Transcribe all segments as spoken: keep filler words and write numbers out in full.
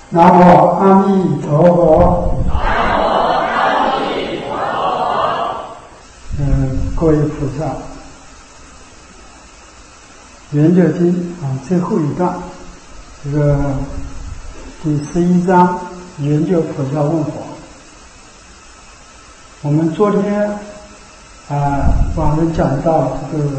南无阿弥陀佛。 南无阿弥陀佛。 嗯，各位菩萨，《圆觉经》啊，最后一段，这个第十一章，圆觉菩萨问佛。我们昨天啊，晚上讲到这个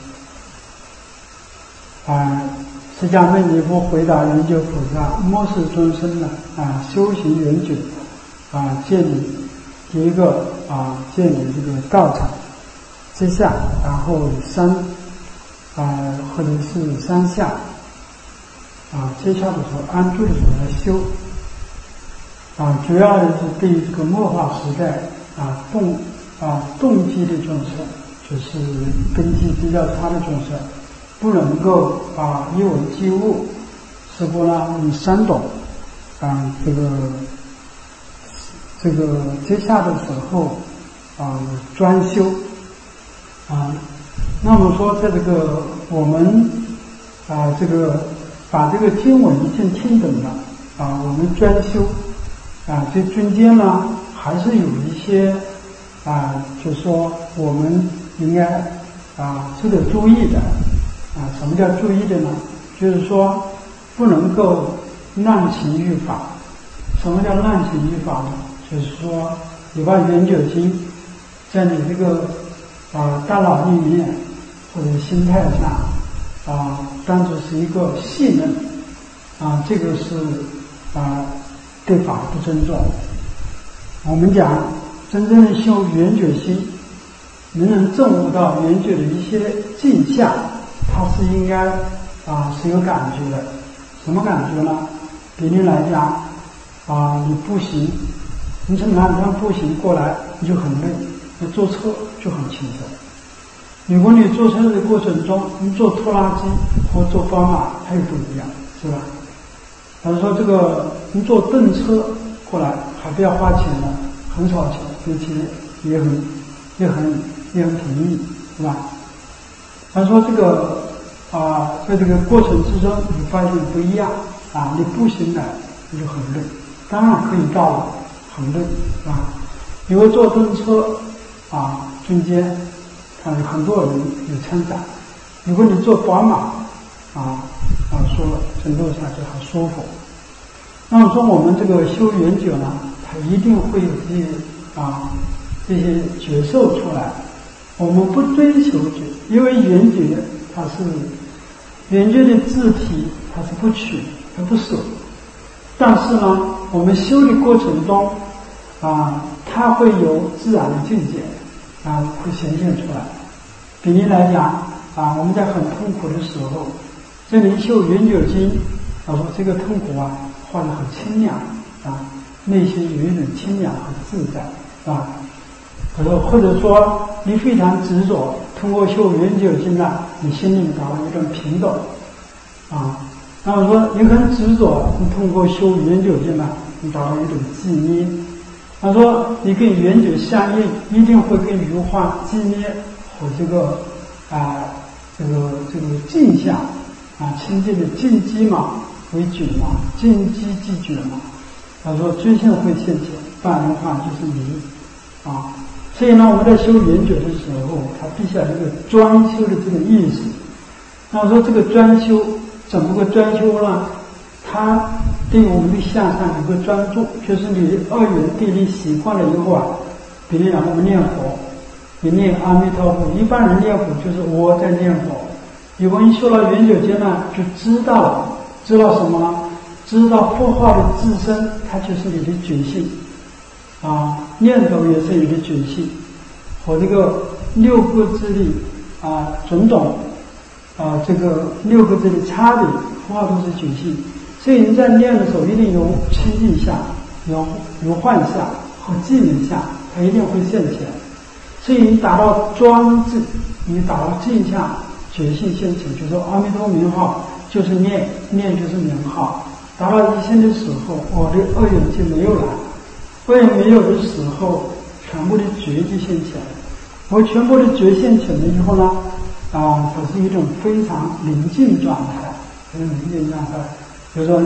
啊。释迦牟尼佛回答圆觉菩萨：末世众生呢啊，修行圆觉啊，建立第一个啊，建立这个道场之下，然后山啊或者是山下啊，接下的时候安住的时候来修啊，主要的是对于这个末法时代啊动啊动机的众生，就是根基比较差的众生。不能够啊一文即悟，是不呢？你三懂啊，这个这个接下的时候啊专修啊。那么说，在这个我们啊这个把这个经文已经听懂了啊，我们专修啊，这中间呢还是有一些啊，就是说我们应该啊值得注意的。啊，什么叫注意的呢？就是说，不能够滥情于法。什么叫滥情于法呢？就是说，你把圆觉经在你这个啊大脑里面或者心态上啊，当作是一个戏论啊，这个是啊对法不尊重。我们讲，真正的修圆觉心，能能证悟到圆觉的一些镜像。它是应该啊是有感觉的，什么感觉呢？比例来讲啊，你步行，你从南山步行过来你就很累，你坐车就很轻松。如果你坐车的过程中，你坐拖拉机或坐宝马，它又不一样，是吧？他说这个你坐动车过来还不要花钱的，很少钱，而且也很也很也很便宜，是吧？他说这个啊，在这个过程之中，你发现不一样啊，你步行来你就很累，当然可以到了，很累啊。因为坐动车啊，中间啊很多人有参展。如果你坐宝马啊啊，说乘坐下去很舒服。那么说我们这个修圆觉呢，它一定会有这些啊这些觉受出来。我们不追求觉，因为圆觉它是圆觉的字体，它是不取，它不舍。但是呢，我们修的过程中啊，它会有自然的境界啊，会显现出来。比例来讲啊，我们在很痛苦的时候，这里修圆觉经，他说这个痛苦啊，化得很清凉啊，内心有一种清凉和自在啊。或者说你非常执着，通过修圆觉经呢，你心里达到一种平等啊。那么说你很执着，你通过修圆觉经呢，你达到一种寂灭。他说你跟圆觉相应，一定会跟如幻、寂灭和这个啊这个这个镜像啊清净的净机嘛为觉嘛，净机即觉嘛。他说最现会现前，不然的话就是迷啊。所以呢，我们在修圆觉的时候，它必须要有一个专修的这个意识。那我说这个专修怎么个专修呢？它对我们的向上有个专注，就是你二元对立习惯了以后啊，比如讲我们念佛，你念阿弥陀佛，一般人念佛就是我在念佛。如果你修了圆觉经呢，就知道了，知道什么呢？知道佛化的自身，它就是你的觉性。啊，念头也是你的觉性，和这个六个字的啊种种啊这个六个字的差别，话都是觉性。所以你在念的时候，一定有清净相、有有幻相和寂灭相，它一定会现前。所以你达到专制，你达到净相、觉性现前，就说阿弥陀名号就是念，念就是名号。达到一心的时候，我的二元就没有了。二元没有的时候，全部的觉就现前。我全部的觉现前了以后呢，啊，它是一种非常宁静状态，非常宁静状态。比如说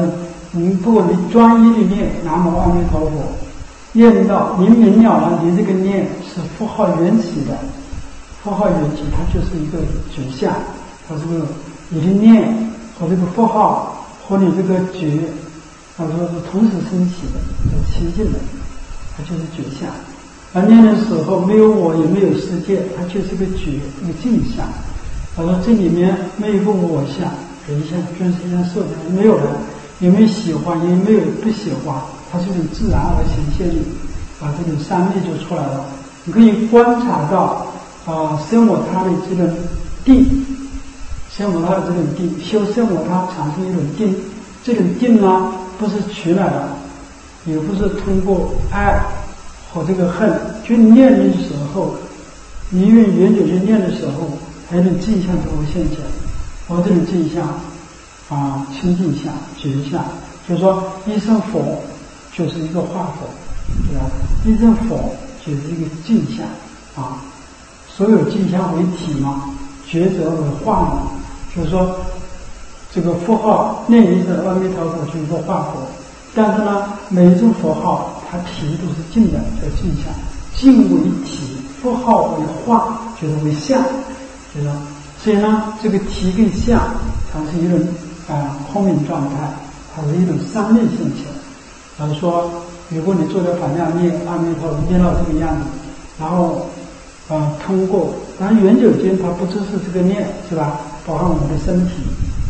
你不过你专一的念南无阿弥陀佛，念到你明了了，你这个念是符号缘起的，符号缘起它就是一个觉相，它这个你的念和这个符号和你这个觉，他说是同时升起的，是齐进的，它就是觉相。而念的时候没有我也没有世界，它就是个觉，一个镜像。他说这里面没有一个我相、人相、君身相、寿相，没有人，也没有喜欢，也没有不喜欢，它是一种自然而显现力，啊，这种三昧就出来了。你可以观察到啊，生我他的这种定，生我他的这种定，修生我他产生一种定，这种定呢不是取来的，也不是通过爱和这个恨去念的时候，你用缘觉去念的时候，还有一种镜像就会现前，和这种镜像啊，清净相、觉相，就是说一声佛就是一个化佛，对吧？一声佛就是一个镜像啊，所有镜像为体嘛，觉者为化嘛，就是说这个符号念一声阿弥陀佛就是一个化佛，但是呢，每一种符号它体都是静的，叫镜像，静为体，符号为化，就是为相，就是说，所以呢，这个体跟相它是一种啊、呃、空明状态，它是一种三昧现前。比如说，如果你做的反量念阿弥陀佛念到这个样子，然后啊、呃、通过，当然缘觉间它不只是这个念，是吧？包含我们的身体。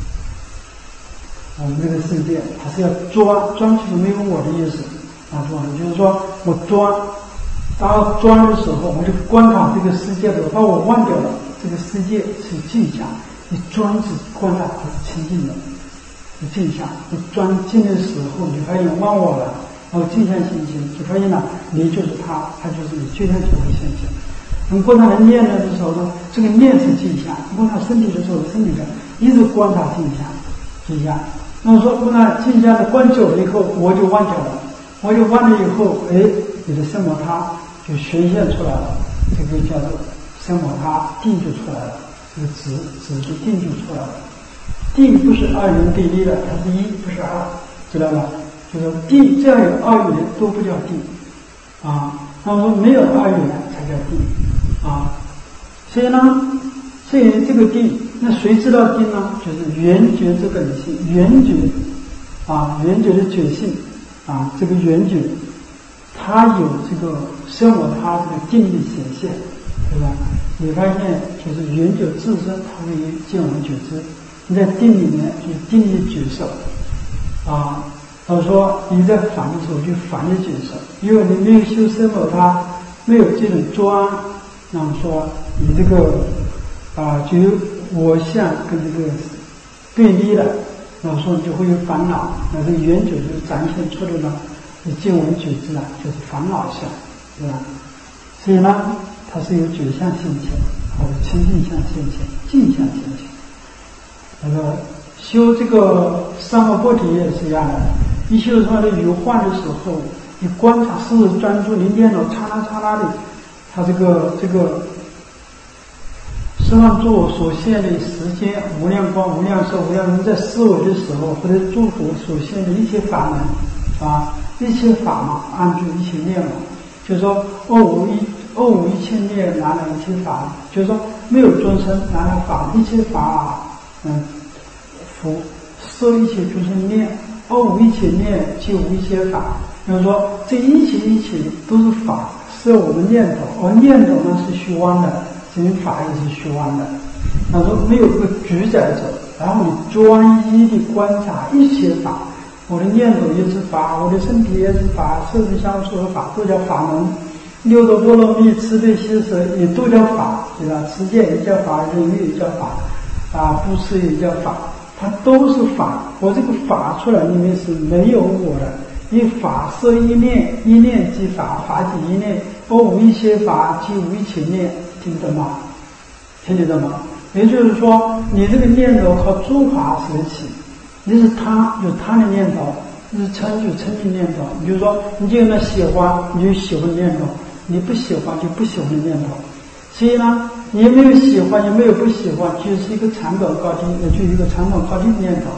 我们这个世界，它是要钻，钻其实没有我的意思啊，钻就是说我钻，当钻的时候，我就观察这个世界的，把我忘掉了，这个世界是镜像，你专是观察它是清净的，是镜像。你钻进的时候，你发现忘我了，然后镜像现前，就发现了你就是他，他就是你，镜像就会现前。你观察人念的时候呢，这个念是镜像；观察身体的时候，身体的一直观察镜像，镜像。那么说，观察镜像的观久了以后，我就忘掉了，我就忘了以后，哎，你的生我他就显现出来了，这个叫做生我他定就出来了，这个止止的定就出来了。定不是二元对立的，它是一，不是二，知道吧？就是定，这样有二元都不叫定啊。那么说没有二元才叫定啊。所以呢，所以这个定。那谁知道定呢？就是缘觉之本性，缘觉啊，缘觉的觉性啊，这个缘觉，它有这个生我他这个定力显现，对吧？你发现就是缘觉自身，它会见闻觉知。你在定里面就是定力觉受啊。他说你在反的时候就反的觉受，因为你没有修生我他，没有这种专，那么说你这个啊就有。我相跟这个对立了，那么说你就会有烦恼，那这个缘觉就是展现出来的，你见闻觉知啊，就是烦恼相，对吧？所以呢，它是有觉相现前，还有清净相现前，净相现前。那个修这个三摩波提也是一样的，一修出来的有幻的时候，你观察是专注，你念头刹那刹那的，它这个这个。实际上，做所现的时间无量光、无量寿、无量人在思维的时候，或者诸佛所现的一切法门啊，一切法嘛，按住一切念嘛，就是说，二无一二无一切念，拿来一切法，就是说没有众生拿来法，一切法，嗯，佛摄一切众生念，二无一切念，即无一切法。就是说，这一切一切都是法，是我们念头，而念头呢是虚妄的。因为法也是虚妄的，他说没有个主宰者，然后你专一的观察一切法，我的念头也是法，我的身体也是法，色身相处的法都叫法门，六度波罗蜜、慈悲喜舍也都叫法，对吧？持戒也叫法，忍辱也叫法，啊，布施也叫法，它都是法。我这个法出来里面是没有我的，因为法摄一念，一念即法，法即一念，而无一切法即无一切念。听得吗？听得懂吗？也就是说，你这个念头靠诸法舍起，你是他有他的念头，你是嗔就嗔的念头。你就说，你就那喜欢，你就喜欢的念头；你不喜欢就不喜欢的念头。所以呢，你也没有喜欢，也没有不喜欢，就是一个长短高低，也就一个长短高低的念头，是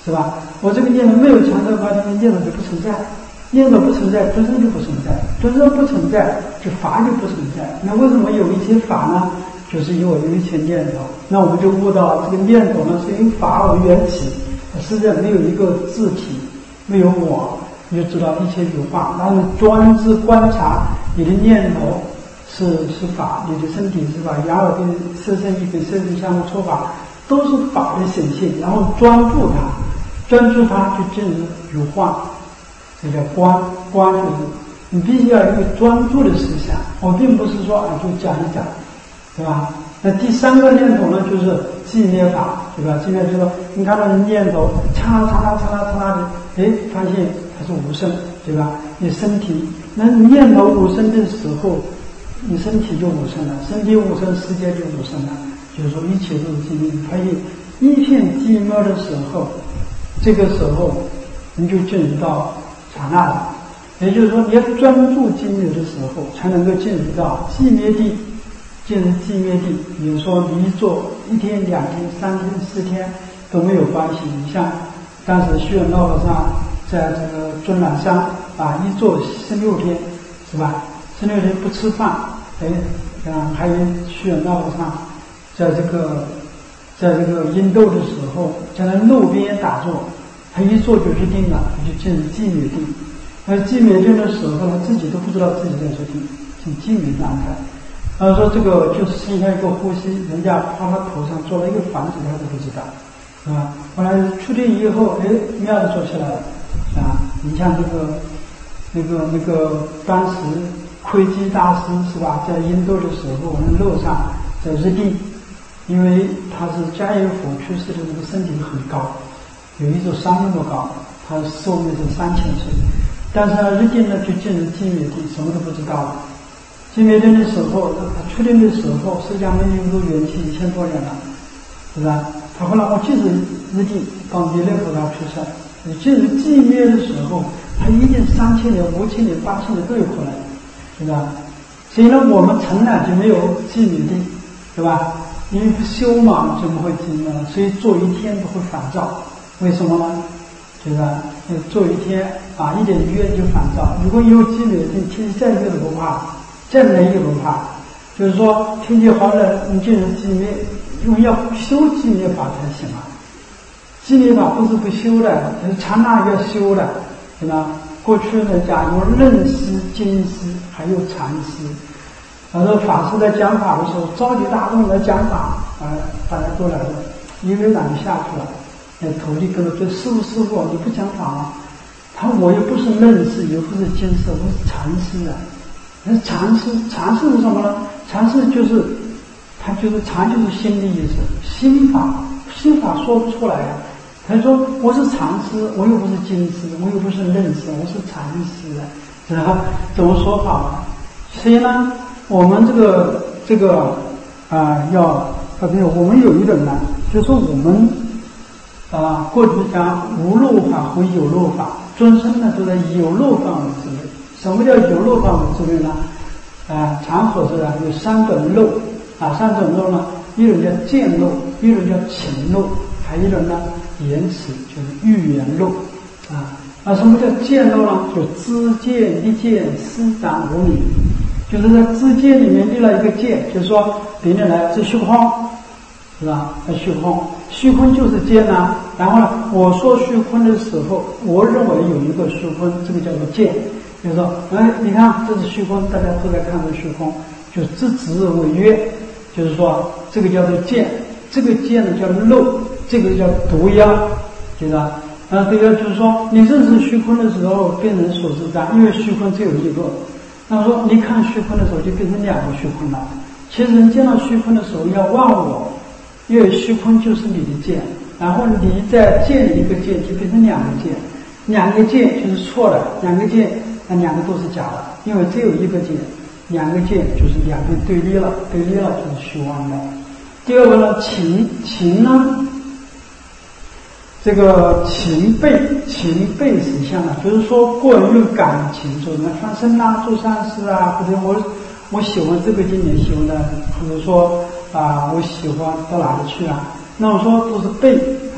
是吧？我这个念头没有强调法，这个念头就不存在，念头不存在，众生就不存在，众生不存在，就法就不存在。那为什么有一些法呢？就是因为有一些念头，那我们就悟到这个念头呢是以法为缘起，实际上没有一个自体，没有我，你就知道一切有法。然后你专制观察你的念头是是法，你的身体是法，眼耳跟色身意跟色身相互错法，都是法的显现。然后专注它，专注它就进入有化，这叫观。观就是你必须要有一个专注的思想。我并不是说啊就讲一讲。对吧？那第三个念头呢，就是寂灭法，对吧？寂灭就是说，你看到你念头，嚓啦嚓啦嚓啦嚓啦的，哎，发现它是无声，对吧？你身体，那念头无声的时候，你身体就无声了，身体无声，世界就无声了。就是说，一切都是寂灭。你发现一片寂灭的时候，这个时候你就进入到刹那了。也就是说，你要专注寂灭的时候，才能够进入到寂灭地。进入寂灭地，比如说你一坐一天、两天、三天、四天都没有关系。你像当时虚远老和尚在这个终南山啊，一坐十六天，是吧？十六天不吃饭，哎，啊，还有虚远老和尚在这个在这个印度的时候，在那路边打坐，他一坐就决定了，他就进入寂灭地。而寂灭地的时候，他自己都不知道自己在做定，进寂灭状态。他说这个就是剩下一个呼吸，人家趴他头上做了一个房子，他都不知道，是吧？后来出定以后，哎，妙的做起来了，啊！你像这个那个那个当时窥基大师是吧，在印度的时候，那路上在日定，因为他是迦叶佛去世的，那个身体很高，有一座山那么高，他寿命是三千岁，但是呢，日定呢就进入寂灭地，什么都不知道了。寂灭定的时候，他出定的时候，释迦牟尼佛元气一千多年了，是吧？他后来我即使日定帮弥勒菩萨出世，你进入寂灭的时候，他一定三千年、五千年、八千年都有可能，是吧？所以呢，我们从来就没有寂灭定，是吧？因为不修嘛，怎么会寂灭呢？所以做一天都会烦躁，为什么呢？是吧？做一天啊，一点约就烦躁。如果有寂灭定，天气再热都不怕。再冷也不怕，就是说天气好冷，你进入寂灭，因为要修寂灭法才行啊。寂灭法不是不修的，是刹那要修的，对吧？过去人家有论师、经师，还有禅师。然后法师在讲法的时候，召集大众来讲法，啊，大家过来了，一个人就下去了。那徒弟跟他说：“师傅，师傅，你不讲法吗？”他说：“我又不是论师，又不是经师，我是禅师啊。”那禅师，禅师是什么呢？禅师就是，他就是禅就是心的意思，心法，心法说不出来啊。他说我是禅师，我又不是经师，我又不是论师，我是禅师啊，知道吧？怎么说法呢？所以呢，我们这个这个啊、呃，要特别我们有一种呢，就是说我们啊、呃，过去讲无漏法和有漏法，众生呢都在有漏范围之内。什么叫有漏范围之内呢？啊，常所说的有三种漏啊，三种漏呢，一种叫见漏，一种叫情漏，还有一种呢言辞，就是语言漏啊。那什么叫见漏呢？就知见、一见、思想无明，就是在知见里面立了一个见，就是说别人来是虚空，是吧？是虚空，虚空就是见呐。然后呢，我说虚空的时候，我认为有一个虚空，这个叫做见。就是说，哎，你看这是虚空，大家都在看着虚空，就自执为约，就是说这个叫做见，这个见呢叫漏，这个叫毒药，对吧？啊，这个就是说，你认识虚空的时候，变成所知障，因为虚空只有一个。那说你看虚空的时候，就变成两个虚空了。其实你见到虚空的时候要忘我，因为虚空就是你的见，然后你再见一个见，就变成两个见，两个见就是错的，两个见。那两个都是假的，因为只有一个见，两个见就是两个对立了，对立了就是虚妄的。第二个呢，情情呢，这个情背情背实相呢，就是说过于感情，说什么放生啊、做善事啊，或者我我喜欢这个经典，喜欢的，或者说啊，我喜欢到哪里去啊？那我说都是背啊，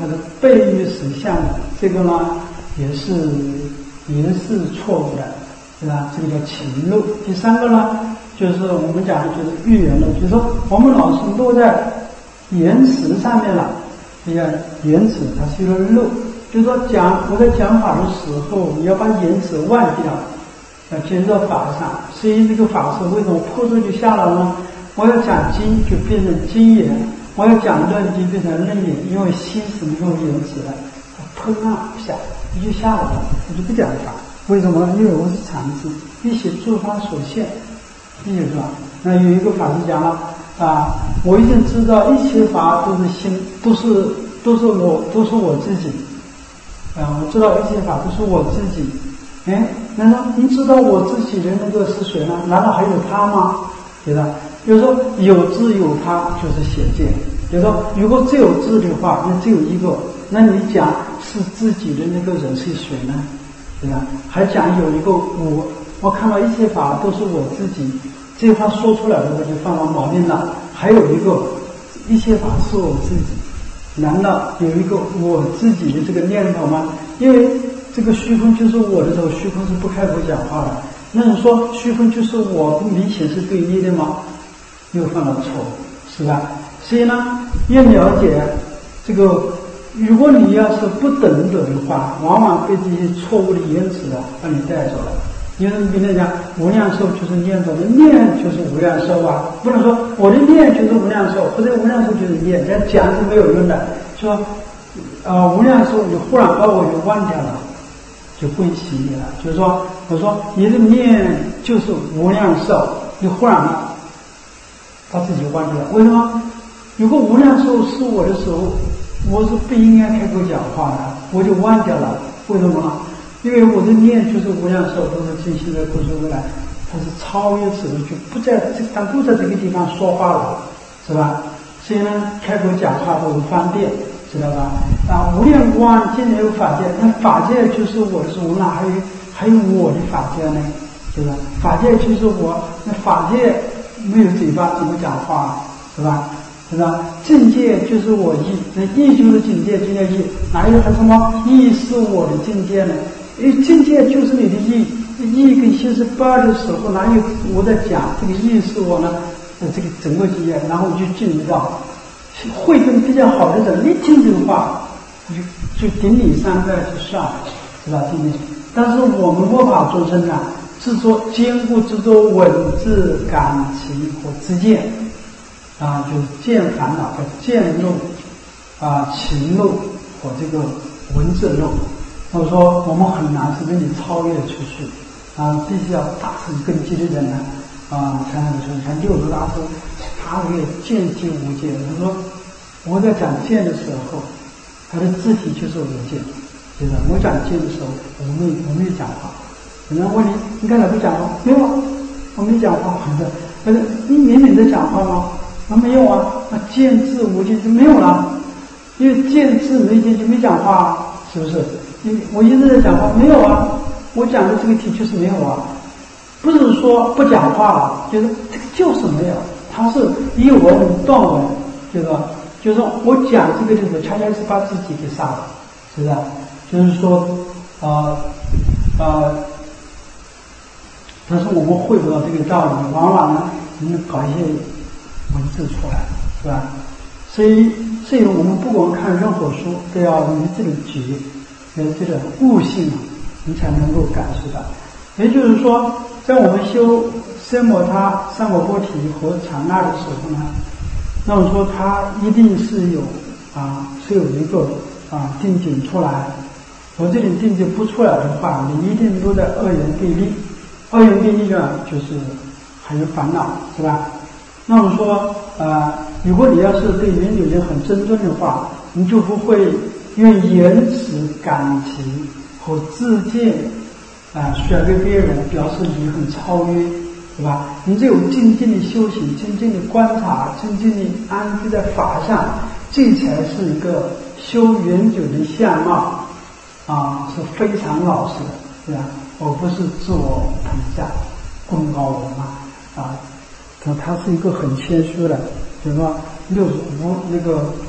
它是背于实相的，这个呢也是也是错误的，是吧？这个叫情路。第三个呢，就是我们讲的就是预言论，就是说我们老是落在言辞上面了，这叫言辞，它是一个漏。就是说讲我在讲法的时候，你要把言辞忘掉，要接到法上。所以这个法是为什么破出去下来呢？我要讲经就变成经言，我要讲论就变成论言，因为心是没有言辞的，它砰啊下就下来了，我就不讲法。为什么？因为我是常知，一切诸法所现，理解是吧？那有一个法师讲了啊，我已经知道一切法都是心，都是都是我，都是我自己啊，我知道一切法都是我自己。哎，难道你知道我自己的那个是谁呢？难道还有他吗？对吧？就是说有知有他就是显见。就是说如果只有知的话，那只有一个，那你讲是自己的那个人是谁呢？对吧？还讲有一个我，我看到一切法都是我自己，这句话说出来的话就犯了毛病了。还有一个一切法是我自己，难道有一个我自己的这个念头吗？因为这个虚空就是我的时候，虚空是不开口讲话的。那你说虚空就是我，不明显是对立的吗？又犯了错误，是吧？所以呢，越了解这个，如果你要是不懂得的话，往往被这些错误的言辞啊把你带走了。因为别人讲无量寿就是念头的，念就是无量寿啊，不能说我的念就是无量寿，或者无量寿就是念，这讲是没有用的。说呃无量寿，你忽然把我就忘掉了，就不洗你了。就是说，我说你的念就是无量寿，你忽然了把自己忘掉了。为什么？如果无量寿是我的时候，我是不应该开口讲话的，我就忘掉了。为什么呢？因为我的念就是无量寿，都是尽心的故事未来，它是超越此的，就不在这，它不在这个地方说话了，是吧？所以呢，开口讲话都很方便，知道吧？啊，无量光今年有法界，那法界就是我的时候，那还有还有我的法界呢，对吧？法界就是我，那法界没有嘴巴怎么讲话，是吧？是吧？境界就是我意，那意就是境界，境界意，哪有什么意是我的境界呢？因为境界就是你的意，意跟心是八的时候，哪有我在讲这个意是我呢？呃，这个整个境界，然后就进入到慧根比较好的人，一听这个话，就就顶礼三拜就算了，是吧？顶礼。但是我们末法众生呢，执着坚固执着文字感情和知见。啊，就是见烦恼和见漏啊，情漏和这个文字漏。我说我们很难是跟你超越出去啊，必须要大乘根基的人呢啊，才能说。你看六祖大师，他这个见即无见。他说我在讲见的时候，他的肢体就是无见，对吧？我讲见的时候，我没我没有讲话。有人问你，你刚才不讲话？没有啊，我没讲话。可是你明明在讲话吗？啊，没有啊，那见字无见就没有了，因为见字没见就没讲话啊，是不是？你我一直在讲话，没有啊，我讲的这个题就是没有啊，不是说不讲话了，就是这个就是没有，它是一文断文，就是说，就是说我讲这个的时候，恰恰是把自己给杀了，是不是？就是说，呃呃，但是我们会不到这个道理，往往呢，我们搞一些文字出来，是吧？所以，所以我们不管看任何书，都要以这种觉，有这种悟性，你才能够感受到。也就是说，在我们修奢摩他、三摩波提和禅那的时候呢，那么说它一定是有啊，是有一个啊定境出来。我这里定境不出来的话，你一定都在二元对立。二元对立呢，就是还有烦恼，是吧？那么说，呃，如果你要是对人有人很尊重的话，你就不会用言辞、感情和自见啊，选给别人表示你很超越，是吧？你只有静静的修行、静静的观察、静静的安居在法上，这才是一个修远久的相貌啊，是非常老实的，对吧？而不是自我膨胀、功高我慢啊。他他是一个很谦虚的，就是说六祖无那个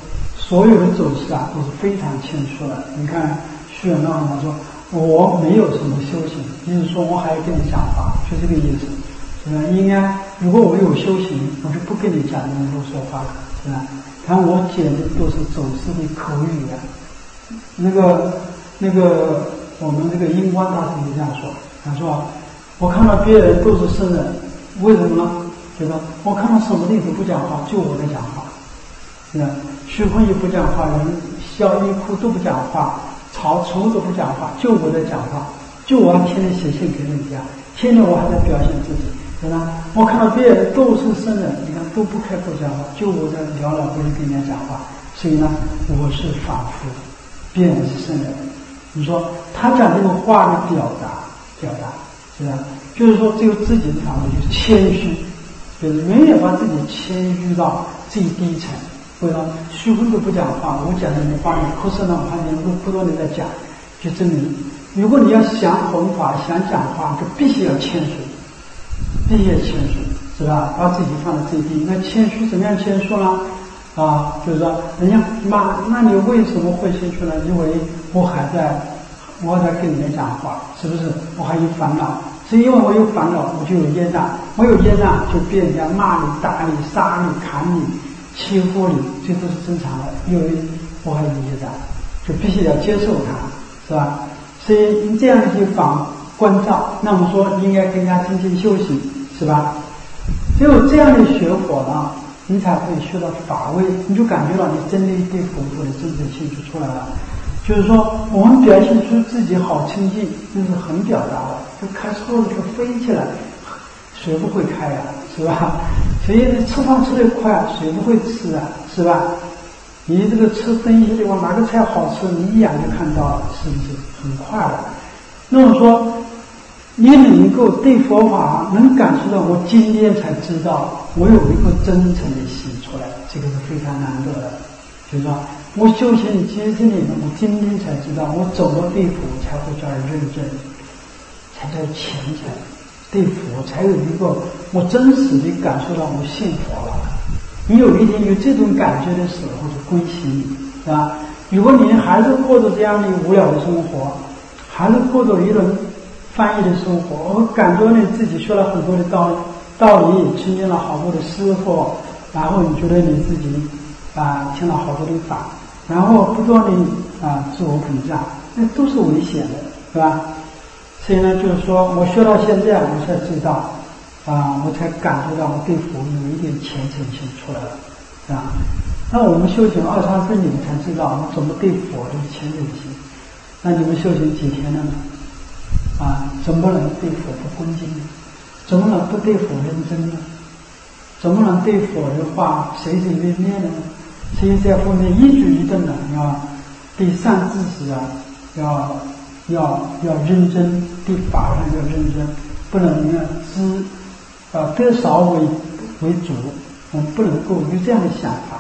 所有的走势啊都是非常清楚的。你看虚远道他说我没有什么修行，意思说我还要跟你讲话，就这个意思，是吧？应该如果我有修行，我就不跟你讲那么多说话了，是吧？看我讲的都是走势的口语啊。那个那个我们这个英光大师也这样说，他说我看到别人都是圣人，为什么呢？觉得我看到什么地方不讲话，就我在讲话，是吧？虚空也不讲话，人笑一哭都不讲话，草虫都不讲话，就我在讲话，就我要天天写信给人家，天天我还在表现自己，对吧？我看到别人都是圣人，你看都不开口讲话，就我在聊聊不是跟人家讲话，所以呢，我是仿佛，别人是圣人。你说他讲这个话的表达，表达是吧？就是说只有自己讲的就是谦虚，就是永远把自己谦虚到最低层。为了虚空都不讲话，我讲的你话，你可是呢，我看你不不断的在讲，就证明，如果你要想弘法、想讲话，就必须要谦虚，必须要谦虚，是吧？把自己放在最低。那谦虚怎么样谦虚呢？啊，就是说，人家妈，那你为什么会谦虚呢？因为我还在，我还在跟人家讲话，是不是？我还有烦恼，是因为我有烦恼，我就有业障，我有业障就被人家骂你、打你、杀你、砍你。欺负你，这都是正常的，因为我还有业障，就必须要接受它，是吧？所以这样的一反关照，那么说应该更加精进修行，是吧？只有这样的学佛呢，你才会学到法味，你就感觉到你真的对佛陀的真正兴趣出来了。就是说，我们表现出自己好清净，那是很表达的，就开车子就飞起来，谁不会开呀、啊？是吧？所以你吃饭吃得快，谁不会吃啊？是吧？你这个吃东西的话，哪个菜好吃，你一眼就看到了，是不是很快的？那么说，你能够对佛法能感受到，我今天才知道，我有一个真诚的心出来，这个是非常难得的。就是说，我修行几十年了，我今天才知道，我走到对佛才会叫人认真，才叫虔诚。对佛才有一个我真实的感受到我信佛了。你有一天有这种感觉的时候，就恭喜你，是吧？如果你还是过着这样的无聊的生活，还是过着一种翻译的生活，我感觉你自己学了很多的道理，道理也听见了好多的师傅，然后你觉得你自己啊听了好多的法，然后不断的啊自我膨胀，那都是危险的，是吧？所以呢，就是说我学到现在，我才知道，啊，我才感觉到我对佛有一点虔诚心出来了，啊。那我们修行二三十年才知道我怎么对佛的虔诚心。那你们修行几天了呢？啊，怎么能对佛不恭敬呢？怎么能不对佛认真呢？怎么能对佛的话随随便便呢？所以在后面一举一动的要对善知识啊，要。要要认真，对法上要认真，不能呢知啊得少为为主，我们不能够有这样的想法。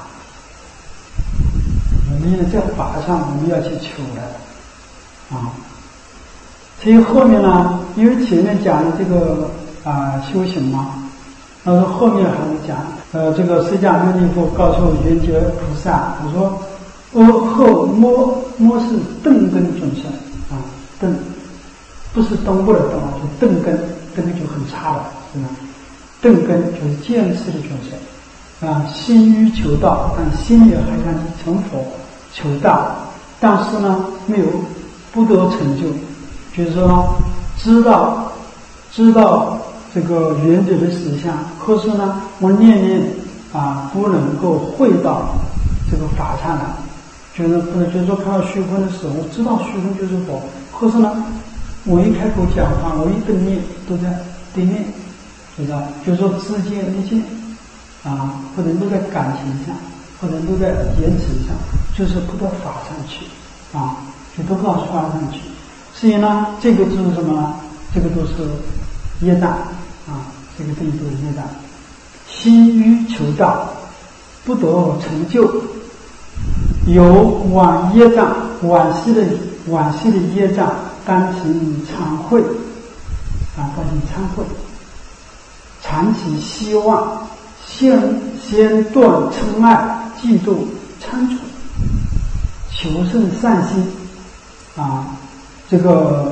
我们呢在法上我们要去求的啊。所以后面呢，因为前面讲的这个啊修行嘛，那么后面还会讲，呃，这个释迦牟尼佛告诉圆觉菩萨，我说，我后摩摩是顿根众生。啊，顿不是东部的东啊，就顿根，根就很差了，是吧？顿根就是见识的众生啊，心欲求道，但心里还想去成佛求道，但是呢，没有不得成就，就是说知道知道这个原则的实相，可是呢，我念念啊，不能够会到这个法上来。就是不能，就是说看到虚空的时候，我知道虚空就是佛，可是呢，我一开口讲话，我一顿念都在对面，知道？就是说知见没见啊，或者都在感情上，或者都在言辞上，就是不到法上去啊，就都不到法上去。所以呢，这个就是什么呢？这个都是业障啊，这个东西都是业障。心欲求道，不得成就。有往业障，往昔的往昔的业障，当行忏悔，啊，当行忏悔，常起希望，先先断嗔爱、嫉妒、仓促， 求胜善心啊，这个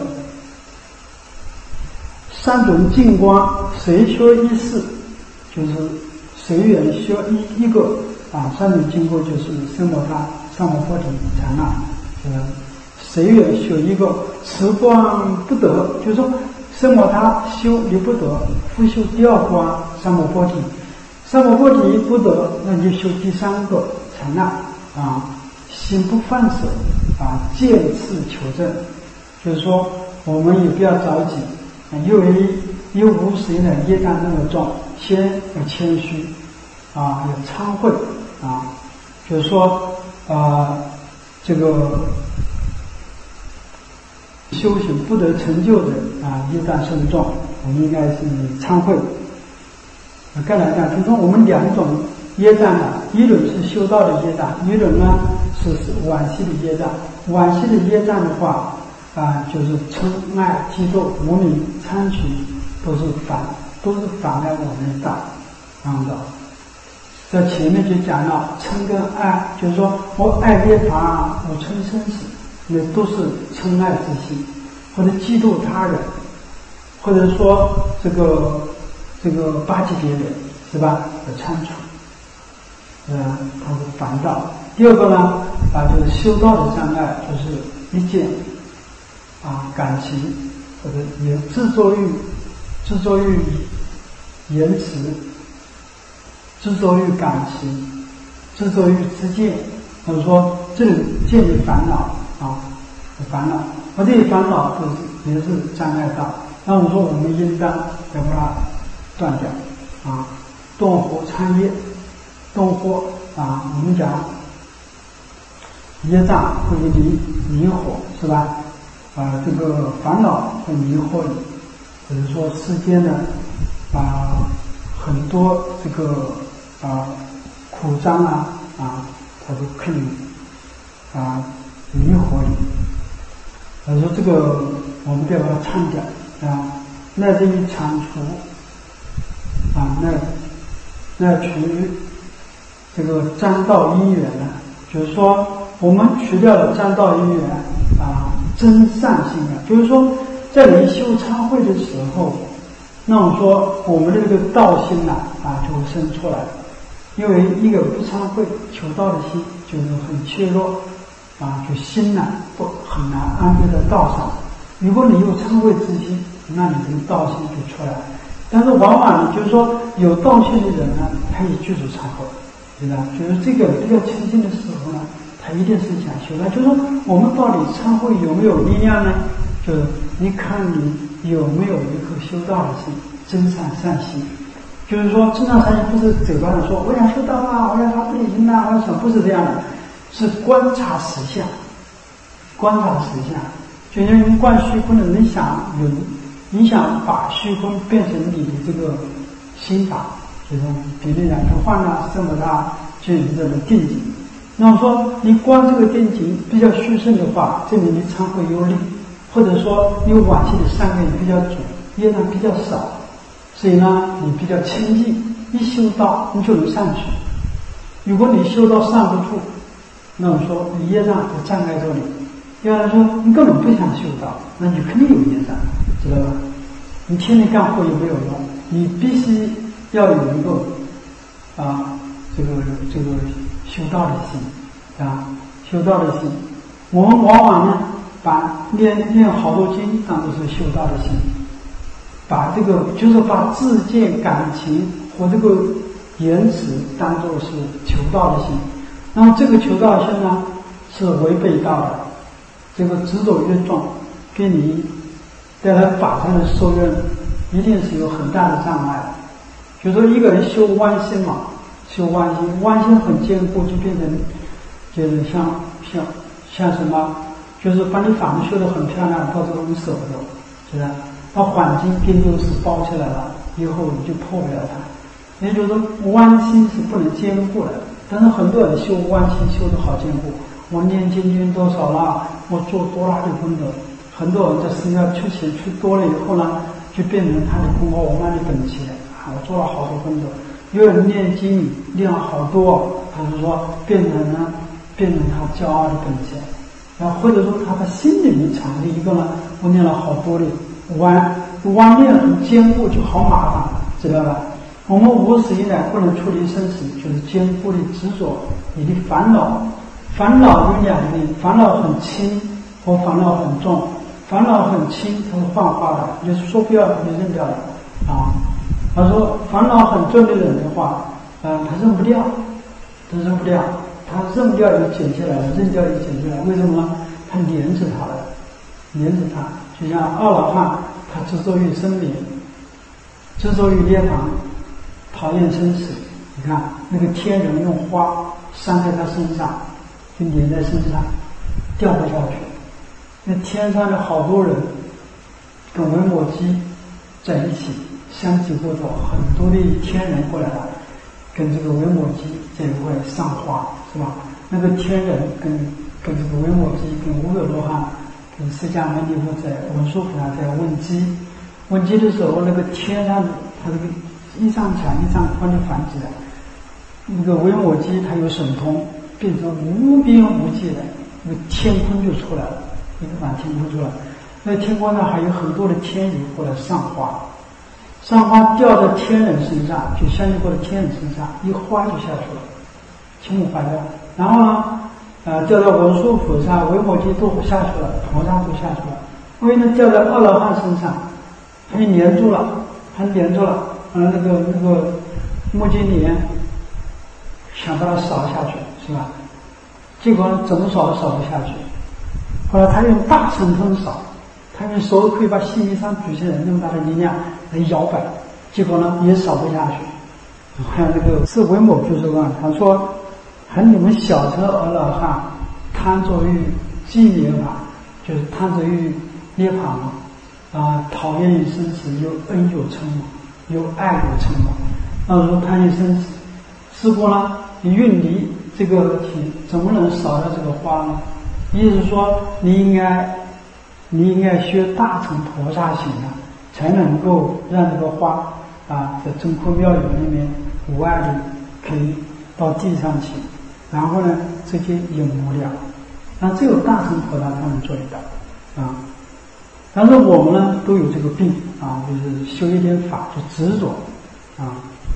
三种净光，随修一世，就是随缘修一一个啊，三种净光就是奢摩他、萨摩诃提、禅那，呃，随缘修一个，持光不得，就是说奢摩他修你不得，复修第二光萨摩诃提，萨摩诃提不得，那你就修第三个禅那啊，心不放手啊，渐次求证，就是说我们也不要着急。因为又无谁呢业障那么重，先要谦虚啊，要忏悔啊，就是说啊，这个修行不得成就的啊，业障深重，我们应该是忏悔。该来讲，就是说我们两种业障呢，一种是修道的业障，一种呢是惋惜的业障。惋惜的业障的话。啊，就是嗔爱嫉妒无明贪取，都是反，都是妨碍我们的道，啊的。在前面就讲到嗔跟爱，就是说我爱涅槃，我嗔生死，那都是嗔爱之心，或者嫉妒他人，或者说这个这个巴结别人，是吧？有参处，嗯，它是烦躁。第二个呢，啊，就是修道的障碍，就是一见。啊，感情或者言自作欲，自作欲言辞，自作欲感情，自作欲知见，或者说这种见的烦恼啊，烦恼，而这些烦恼都是也是障碍道。那我说我们应当要把它断掉啊，断火参业，断火啊，我们讲业障会离离火，是吧？啊，这个烦恼会迷惑你，或者说世间的啊很多这个啊苦障啊啊，它都可以啊迷惑你。所以说这个我们都要把它忏掉啊，那这一铲除啊，那那取这个沾道因缘呢，就是说我们取掉了沾道因缘啊。真善心啊，就是说，在你修忏悔的时候，那我说我们的这个道心呐 啊, 啊就会生出来，因为一个不忏悔求道的心就是很怯弱啊，就心呐不很难安定在道上。如果你有忏悔之心，那你这个道心就出来。但是往往呢，就是说有道心的人呢，他也具足忏悔，对吧？就是这个比较清净的时候呢。他一定是想修的，就是说我们到底忏悔有没有力量呢？就是你看你有没有一颗修道的心，真善善心。就是说真善善心不是嘴巴上说我想修道啊，我要发菩提心啊，我想不是这样的，是观察实相，观察实相。就因为观虚空的，你想有，你想把虚空变成你的这个心法，就是比如讲就换了什么它就有这种定境。那么说你观这个定境比较虚胜的话，证明你忏悔有力，或者说你往期的善根比较足，业障比较少，所以呢你比较清净，一修道你就能上去。如果你修道上不去，那我说你业障就障碍着你。要来说你根本不想修道，那你肯定有业障，知道吧？你天天干活也没有用，你必须要有一个啊这个这个修道的心啊，修道的心。我们往往呢把念念好多经当作是修道的心，把这个就是把自见感情和这个言辞当作是求道的心。那么这个求道的心呢是违背道的，这个执着越重，给你带来法上的受任一定是有很大的障碍。就说一个人修弯心嘛，修弯心，弯心很坚固，就变成就是像像像什么，就是把你法门修得很漂亮，到时候你舍不得，是吧？把环境跟就是包起来了，以后你就破不了它。也就是说弯心是不能坚固的，但是很多人修弯心修得好坚固，我念经经多少了，我做多大的功德，很多人在寺庙出钱出多了以后呢，就变成他的功德我慢的本钱啊，我做了好多功德。有人念经念了好多，他是说变成呢变成他骄傲的本钱。然后或者说他的心里面产生一个呢，我念了好多的弯弯念很坚固，就好麻烦，知道吧？我们无始以来不能处理生死，就是坚固的执着，你的烦恼。烦恼有两类，烦恼很轻和烦恼很重。烦恼很轻，它是幻化的，就是说不要它就扔掉了啊。他说烦恼很重的人的话，呃，他扔不掉，他扔不掉，他扔不掉就捡起来了，扔掉就捡起来，为什么呢？他连着他了，连着他，就像阿罗汉，他执着于生命，执着于涅槃，讨厌生死。你看那个天人用花扇在他身上，就粘在身上，掉不下去。那天上的好多人跟维摩诘在一起相继过走，很多的天人过来了，跟这个维摩诘在一块上花，是吧？那个天人跟跟这个维摩诘、跟无有罗汉、跟释迦牟尼佛在文殊菩萨在问机，问机的时候，那个天上他这个一丈长一丈宽的房子，那个维摩诘他有神通，变成无边无际的，那个天空就出来了。一个把天空出来，那天空上还有很多的天女过来上花，上花掉在天人身上，就相应过的天人身上，一花就下去了，青木花掉。然后呢，呃，掉到文殊菩萨、维摩诘都下去了，菩萨都下去了。因为呢，掉在阿罗汉身上，他就粘住了，他粘住了，呃，那个那个目犍连想把它扫下去，是吧？结果怎么扫都扫不下去。后来他用大神通扫，他用手可以把西弥山举起来，那么大的力量来摇摆，结果呢也扫不下去。还有那个是维摩居士问他说：“还你们小乘阿罗汉贪着于寂灭法，就是贪着于涅槃嘛，啊，讨厌于生死，有恩有嗔嘛，有爱有嗔嘛。那说贪于生死，师父呢，你运离这个题怎么能扫掉这个花呢？”意思是说，你应该，你应该学大乘菩萨行啊，才能够让这个花啊，在真空妙有里面无碍的可以到地上去，然后呢，直接永无了。那只有大乘菩萨才能做得到啊。但是我们呢，都有这个病啊，就是修一点法就执着啊。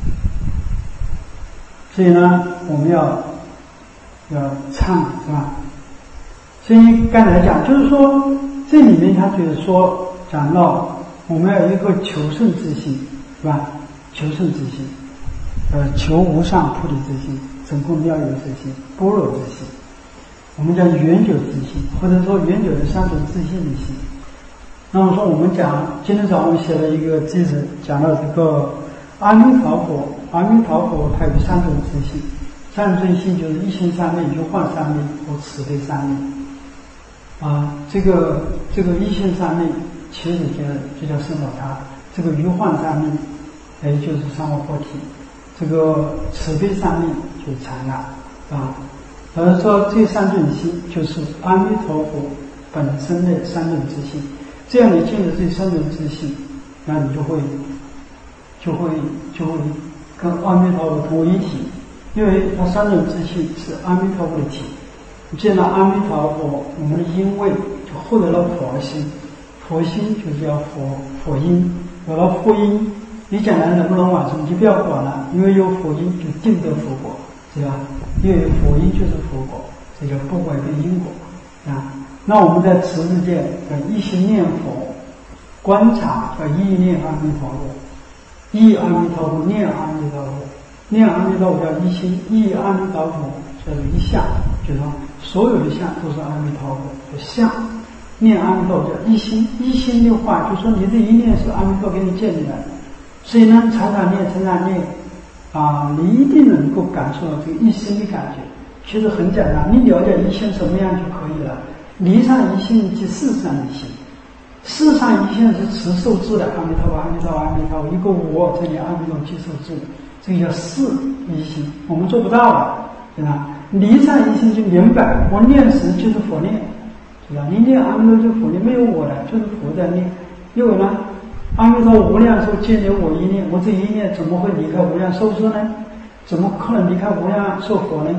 所以呢，我们要要忏，是吧？所以刚才讲，就是说这里面他就是说讲到我们要有一个求胜之心，是吧？求胜之心，呃，求无上菩提之心，真空妙有之心，般若之心，我们叫远久之心，或者说远久的三种自信的心。那么说我们讲，今天早上我们写了一个句子，讲到这个阿弥陀佛，阿弥陀佛它有三种自信，三种自信就是一心三昧、一幻三昧和慈悲三昧。啊，这个这个一心三昧其实就就叫圣宝塔，这个余幻三昧也就是三摩诃提，这个慈悲三昧就是禅那啊。而说这三种心就是阿弥陀佛本身的三种自信，这样你进入这三种自信，那你就会就会就会跟阿弥陀佛同为一体，因为它三种自信是阿弥陀佛的体。见到阿弥陀佛，我们的因位就获得了佛心，佛心就叫佛佛因，有了佛因，你将来能不能往生你就不要管了，因为有佛因就定得佛果，是吧？因为佛因就是佛果，这叫不违背因果啊。那我们在持日界要一心念佛，观察要意念阿弥陀佛，意阿弥陀佛，念阿弥陀佛，念阿弥陀佛叫一心，意阿弥陀佛叫一相，就是说所有的相都是阿弥陀佛的相，念阿弥陀佛叫一心，一心的话就是说你这一念是阿弥陀给你建立的，所以呢常常念常常念啊，你一定能够感受到这个一心的感觉。其实很简单，你了解一心什么样就可以了。离上一心即事上一心，事上一心是持受制的，阿弥陀佛阿弥陀佛阿弥陀佛，一个我这里阿弥陀即受制，这个叫事一心，我们做不到的，对吧？离上一心就明白，我念时就是佛念，对吧？你念阿弥陀就是佛念，没有我的，就是佛在念。因为呢，阿弥陀无量寿建立我一念，我这一念怎么会离开无量寿司呢？怎么可能离开无量寿佛呢？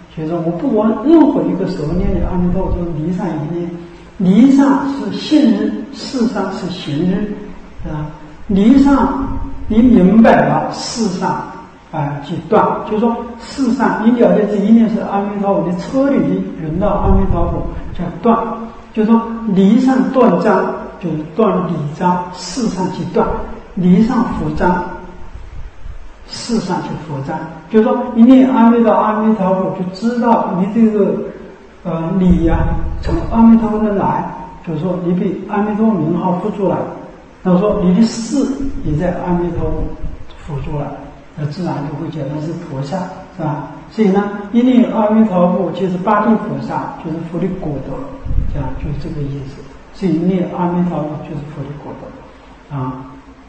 所以说我不管任何一个时候念的阿弥陀佛，就是离上一念。离上是现日，事上是行日，啊，离上你明白了，事上啊即断，就是说事上你了解这一念是阿弥陀佛，你彻底的轮到阿弥陀佛叫断，就是说离上断章，就是断理章，事上即断，离上伏章，事上就伏章，就是说一念阿弥陀阿弥陀佛，就知道你这个呃理呀、啊、从阿弥陀佛的来，就是说你被阿弥陀佛名号附住了，那说你的事也在阿弥陀佛辅助了，那自然就会觉得是菩萨，是吧？所以呢，一念阿弥陀佛就是八地菩萨，就是佛的果德，这样就是这个意思。所以一念阿弥陀佛就是佛的果德啊。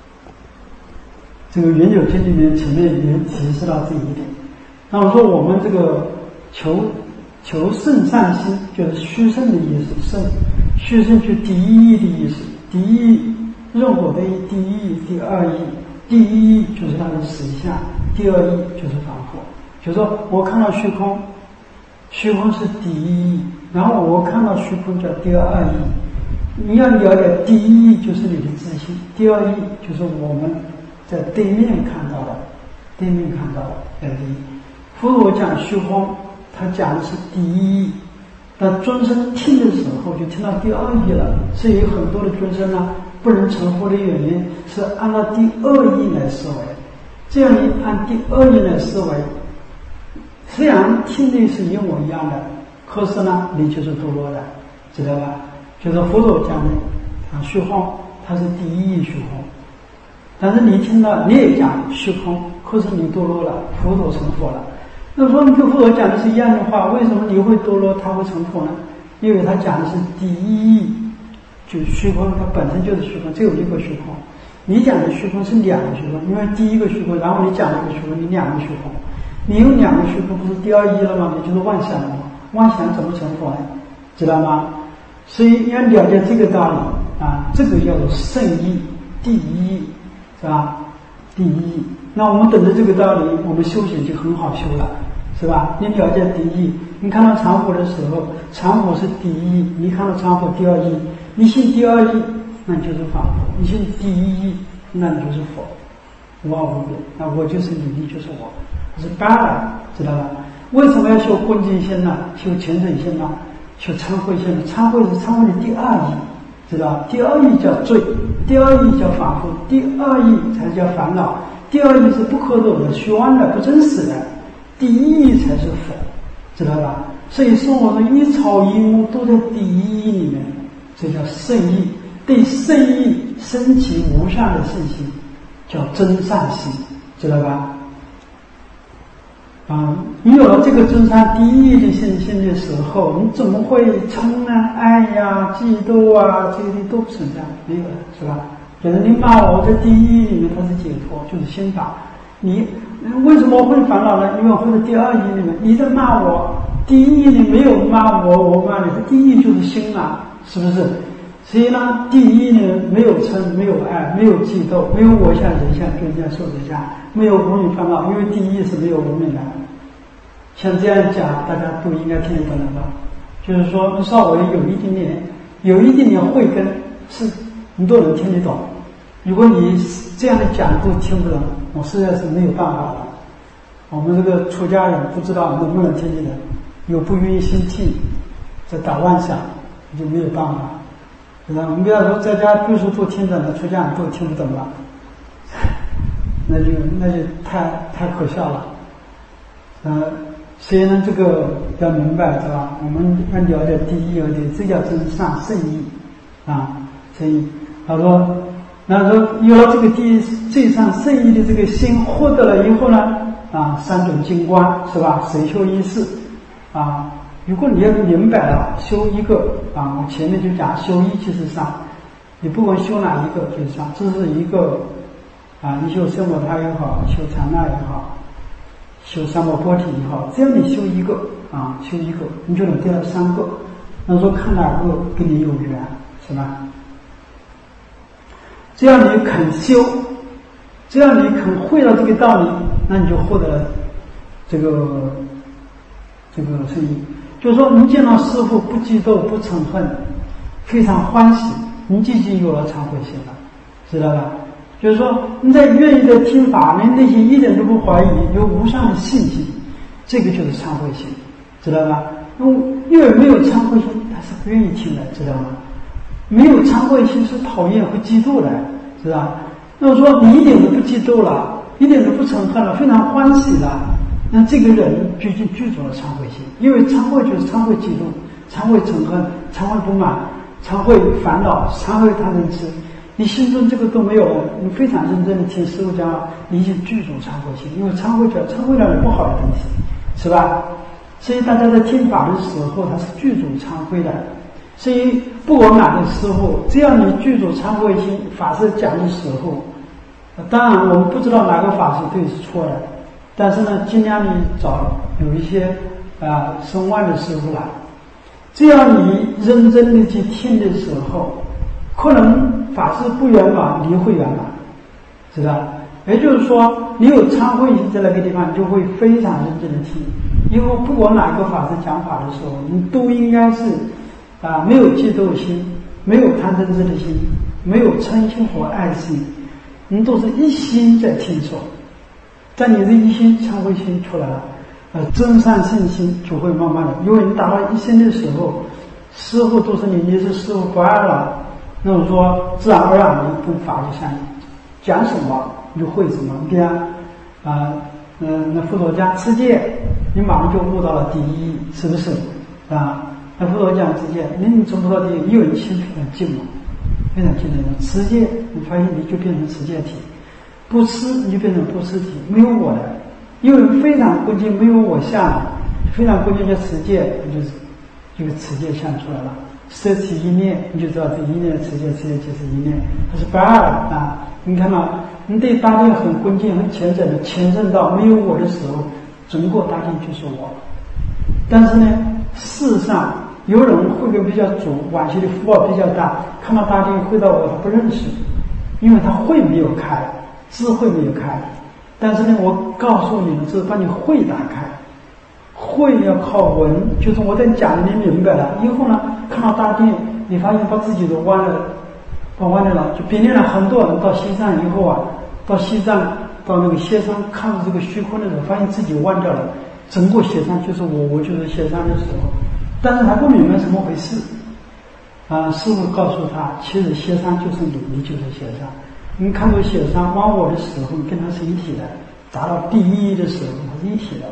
这个圆九经里面前面也提示到这一点。那我说我们这个求求圣善心，就是虚圣的意思，圣虚圣就第一义的意思，第一义任何的第一义，第二义。第一义就是它的实相，第二义就是反佛。就是说我看到虚空，虚空是第一义，然后我看到虚空叫第二义。你要了解第一义就是你的自信，第二义就是我们在对面看到的，对面看到的叫第一。佛陀讲虚空，他讲的是第一义，但尊生听的时候就听到第二义了，所以很多的尊生呢不能成佛的原因是按照第二义来思维。这样你按第二义来思维，虽然听的是一模一样的，可是呢你就是堕落的，知道吧？就是佛陀讲的啊虚空，它是第一义虚空，但是你听到你也讲虚空，可是你堕落了，佛陀成佛了。那说你跟佛陀讲的是一样的话，为什么你会堕落，他会成佛呢？因为他讲的是第一义，就虚空，它本身就是虚空，只有一个虚空。你讲的虚空是两个虚空，因为第一个虚空，然后你讲了一个虚空，你两个虚空，你有两个虚空，不是第二义了吗？你就是妄想了吗？妄想怎么成佛呢？知道吗？所以要了解这个道理啊，这个叫做圣义，第一义，是吧？第一义。那我们等着这个道理，我们修行就很好修了，是吧？你了解第一义，你看到常佛的时候，常佛是第一义，你看到常佛第二义，你信第二义，那你就是反佛；你信第一义，那你就是佛。无二无别，那我就是你，你就是我，是八了，知道吧？为什么要修恭敬心呢？修虔诚心呢？修忏悔心呢？忏悔是忏悔的第二义，知道？第二义叫罪，第二义叫反复，第二义才叫烦恼，第二义是不可得的、虚妄的、不真实的，第一义才是佛，知道吧？所以生活中一草一木都在第一义里面，这叫圣义。对圣义升起无上的圣心，叫真善心，知道吧？啊，你有了这个真善第一义的信心的时候，你怎么会嗔啊、爱呀、嫉妒啊，这些都不存在，没有了，是吧？就是你骂我，在第一义里面它是解脱，就是心法。你为什么会烦恼呢？因为会在第二义里面，你在骂我，第一义里没有骂我，我骂你，第一义就是心啊，是不是？所以呢，第一呢，没有嗔，没有爱，没有嫉妒，没有我相、人相、众相、寿者相，没有无明烦恼，因为第一是没有无明的。像这样讲，大家都应该听得懂了吧？就是说，稍微有一点点，有一点点慧根，是你都能听得懂。如果你这样的讲都听不懂，我实在是没有办法了。我们这个出家人不知道能不能听得懂，有不愿意心听，在打妄想，就没有办法。我们不要说在家读书都听懂了，出家人都听不懂了，那就那就太太可笑了。呃，所以呢，这个要明白，是吧？我们要了解第一有点，这叫真善圣义啊，圣义。他说，那说有了这个第一最上圣义的这个心获得了以后呢，啊，三种金光是吧？随修一事啊。如果你要明白了，修一个啊，我前面就讲修一就是三，你不管修哪一个就是三，这是一个啊，你修圣摩他也好，修禅那也好，修三摩波提也好，只要你修一个啊，修一个，你就能得到三个。那说看哪个跟你有缘，是吧？只要你肯修，只要你肯会了这个道理，那你就获得了这个这个声音，就是说你见到师父不嫉妒不嗔恨，非常欢喜，你就已经有了忏悔心了，知道吧？就是说你在愿意的听法，你内心一点都不怀疑，有无上的信心，这个就是忏悔心，知道吧？因为没有忏悔心，他是不愿意听的，知道吗？没有忏悔心是讨厌会嫉妒的，知道？那么说你一点都不嫉妒了，一点都不嗔恨了，非常欢喜了，那这个人就已经具足了忏悔心。因为忏悔就是忏悔嫉妒，忏悔嗔恨，忏悔不满，忏悔烦恼，忏悔贪嗔痴，你心中这个都没有了，你非常认真的听师父讲话，你已经具足忏悔心。因为忏悔者忏悔了不好的东西，是吧？所以大家在听法的时候，他是具足忏悔的。所以不管哪个师父，只要你具足忏悔心，法师讲的时候，当然我们不知道哪个法师对是错的，但是呢，尽量你找有一些啊声望的师父来，只要你认真的去听的时候，可能法师不圆满，你会圆满，知道？也就是说，你有忏悔心在那个地方，你就会非常认真的听。以后不管哪个法师讲法的时候，你都应该是啊没有嫉妒心，没有贪嗔痴的心，没有嗔心和爱心，你都是一心在听受。在你的一心忏悔心出来了，呃，真善信心就会慢慢的，因为你达到一心的时候，师父都是你，你是师父不二了，那么说自然而然你跟法就相应，讲什么你就会什么。你看啊，嗯、呃，那佛陀讲持戒，你马上就悟到了第一，是不是啊？那佛陀讲持戒，你做不到第一，因为你心非常静嘛，非常静的人持戒，你发现你就变成持戒体。不吃你就变成不吃体，没有我的，因为非常关键，没有我相，非常关键叫持戒，就是这个持戒相出来了。摄取一念，你就知道这一念的持戒，持戒就是一念，它是不二啊。你看嘛，你对大殿很关键、很虔诚的，虔诚到没有我的时候，整个大殿就是我。但是呢，事实上有人慧根比较足，往昔的福报比较大，看到大殿会到我，他不认识，因为他慧没有开。智慧没有开，但是呢，我告诉你们，是把你慧打开。慧要靠闻，就是我在讲你明白了以后呢，看到大殿，你发现把自己都忘了，把忘了了。就比例了很多人到西藏以后啊，到西藏到那个协商看到这个虚空的时候，发现自己忘掉了，整个协商就是我，我就是协商的时候，但是他不明白什么回事啊。师父告诉他，其实协商就是你，你就是协商。你看到协商忘我的时候，你跟他是一体的，达到第一的时候，它是一体的。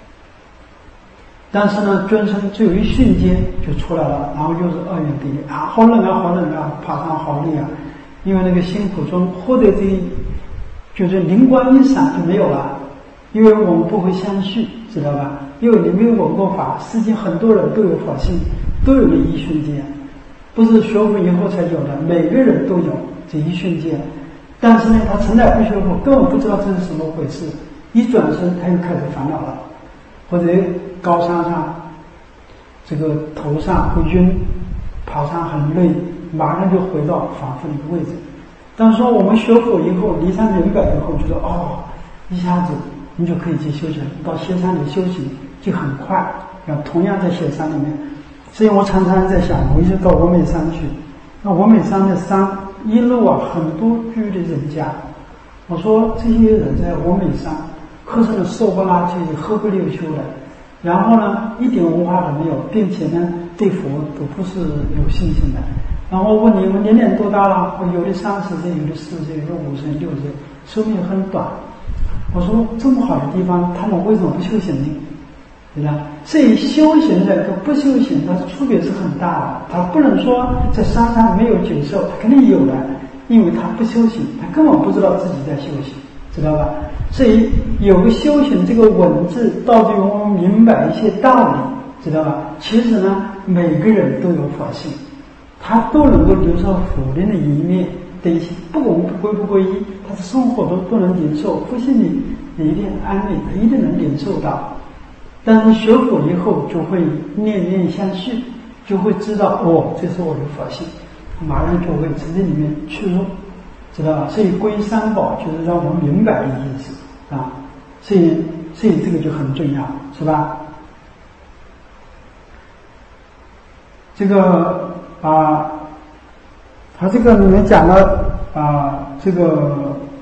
但是呢，尊称只有一瞬间就出来了，然后又是二元对立啊，好冷啊，好冷啊，爬山好累啊。因为那个辛苦中获得这就是灵光一闪就没有了，因为我们不会相续，知道吧？因为你没有闻过法，世界很多人都有法性，都有那一瞬间，不是学佛以后才有的，每个人都有这一瞬间。但是呢，他从来不学佛，根本不知道这是什么回事。一转身，他又开始烦恼了，或者高山上，这个头上会晕，跑上很累，马上就回到反复的一个位置。但是说我们学佛以后，离山明白以后，觉得哦，一下子你就可以去修行，到仙山里修行就很快。然后同样在仙山里面，所以我常常在想，我一直到峨眉山去，那峨眉山的山。一路啊，很多居的人家，我说这些人在峨眉山，可是呢瘦不拉几的，喝不溜秋的，然后呢一点文化都没有，并且呢对佛都不是有信心的。然后我问你们年龄多大了？我有的三十岁，有的四十岁，有的五十岁、六十岁，寿命很短。我说这么好的地方，他们为什么不修行呢？对吧？所以修行的跟不修行它的区别是很大的。他不能说在山上没有景色，他肯定有的，因为他不修行，他根本不知道自己在修行，知道吧？所以有个修行这个文字，到底我们明白一些道理，知道吧？其实呢，每个人都有法性，他都能够留受佛灵的一面的一些，不管归不归依，他的生活都都能领受，不信你你一定安慰，他一定能领受到。但是学佛以后就会念念相续，就会知道哦，这是我的法性，马上就会从这里面去入，知道吧？所以皈三宝就是让我们明白的意思啊，所以所以这个就很重要，是吧？ 这个啊，他这个里面讲了啊，这个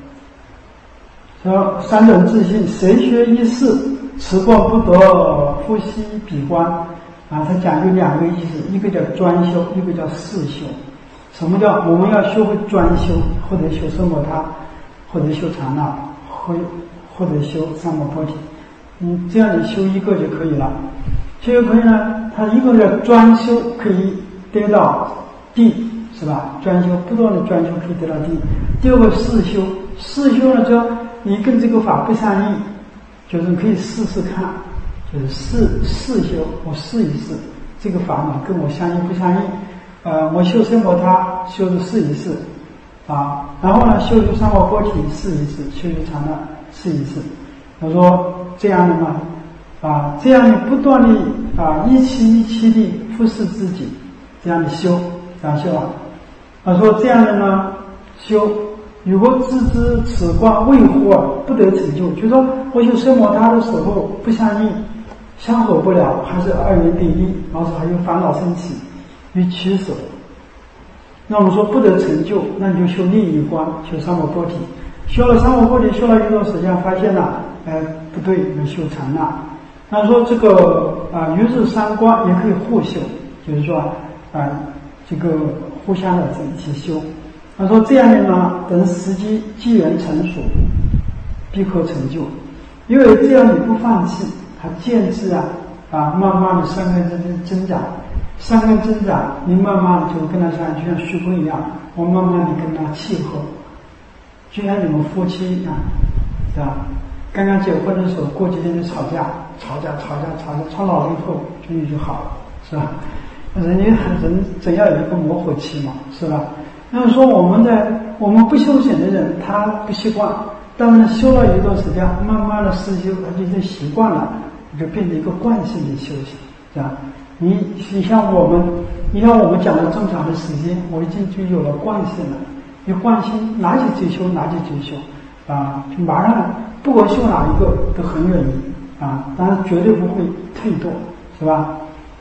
说三种自性，谁学一事，持观不得，复息彼观。啊，他讲有两个意思，一个叫专修，一个叫事修。什么叫我们要学会专修，或者修奢摩他，或者修禅那，或或者修三摩菩提。嗯，这样你修一个就可以了。修就可以呢，他一个叫专修，可以得到定，是吧？专修不断的专修可以得到定。第二个事修，事修呢，就你跟这个法不相应，就是可以试试看，就是试试修，我试一试这个法门跟我相应不相应。呃，我修奢摩他修的试一试啊，然后呢修修三摩菩提试一试，修修禅那试一试。我说这样的嘛，啊，这样你不断的啊一期一期的复试自己，这样的修，这样修啊。他说这样的呢修，如果自知此观未获不得成就，就是说我修奢摩他的时候不相应，相合不了，还是二元对立，然后还有烦恼升起与取舍。那我们说不得成就，那你就修另一观，修三摩菩提。修了三摩菩提，修了一段时间，发现了，哎，不对，要修禅那。那说这个啊，于是三观也可以互修，就是说啊，这个互相的在一起修。他说这样的呢，等时机机缘成熟，必可成就。因为这样你不放弃，它见智啊啊，慢慢的善根增增长，善根增长，你慢慢的就跟他像就像虚空一样，我慢慢的跟他契合。就像你们夫妻一样，是吧？刚刚结婚的时候，过几天就吵架，吵架，吵架，吵架，吵老了以后，终于就好了，是吧？人家人总要有一个磨合期嘛，是吧？那么说我们在我们不修行的人，他不习惯，但是修了一段时间，慢慢的实修，他就是习惯了，就变成一个惯性的修行，是吧？你你像我们，你像我们讲了这么长的时间，我已经就有了惯性了。有惯性，拿起追修，拿起追修，啊，就马上不管修哪一个都很愿意啊，当然绝对不会退堕，是吧？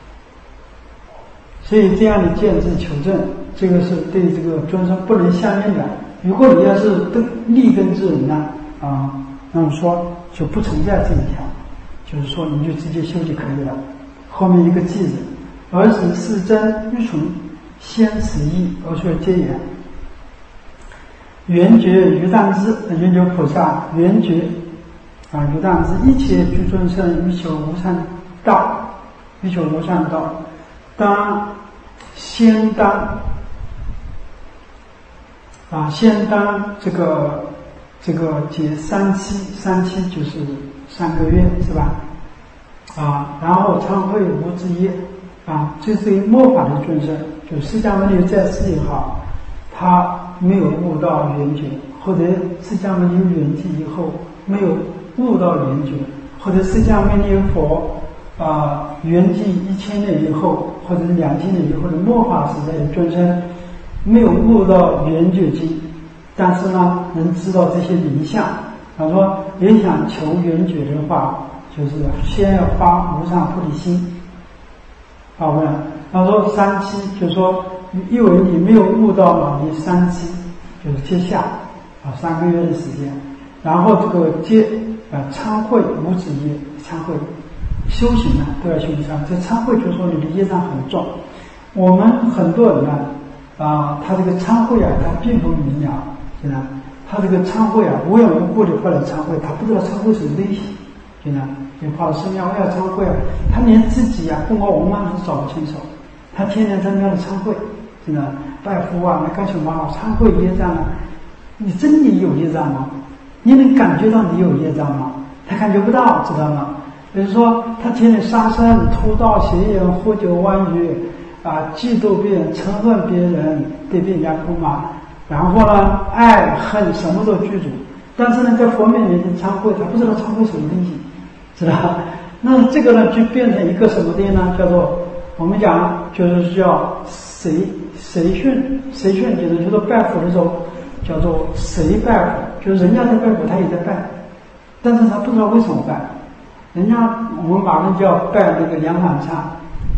所以这样的见智求证，这个是对这个众生不能相应的。如果你要是得立根之人呢，啊，那么说就不存在这一条，就是说你就直接修就可以了。后面一个记子，而使是真欲存，先此意而说皆言。圆觉于当知，圆觉菩萨圆觉啊，于当知一切诸众生欲求无上道，欲求无上道，当先当啊，先当这个这个解三期，三期就是三个月，是吧？啊，然后参会无之业啊，这是一末法的众生，就释迦牟尼在世也好，他没有悟到圆觉，或者释迦牟尼圆寂以后没有悟到圆觉，或者释迦牟尼佛啊圆寂一千年以后，或者两千年以后的末法时代的众生没有悟到圆觉经，但是呢能知道这些名相。他说也想求圆觉的话，就是先要发无上菩提心。好不啦？他说三期，就是说因为你没有悟到嘛，你三期就是接下啊三个月的时间，然后这个接呃参会无止业，参会修行呢都要修行上。这参会就是说你的业障很重。我们很多人呢啊，他这个参会啊，他并不明了，是吧？他这个参会啊，无缘无故的过来参会，他不知道参会什么类型，是吧？有跑寺庙要参会啊，他连自己啊，包括我妈都找不清楚。他天天在那里参会，真的拜佛啊，那干什么？参会业障啊？你真的有业障吗？你能感觉到你有业障吗？他感觉不到，知道吗？比如说，他天天杀生、偷盗、邪淫、喝酒、妄语啊，嫉妒别人、憎恨别人，对别人家不满，然后呢，爱恨什么都具足。但是呢，在佛面前参会，他不知道参会什么东西，知道吧？那这个呢，就变成一个什么东西呢？叫做我们讲就是叫随随训，随训就是就是拜佛的时候叫做随拜佛，就是人家在拜佛，他也在拜，但是他不知道为什么拜。人家我们马上就要拜那个两反忏，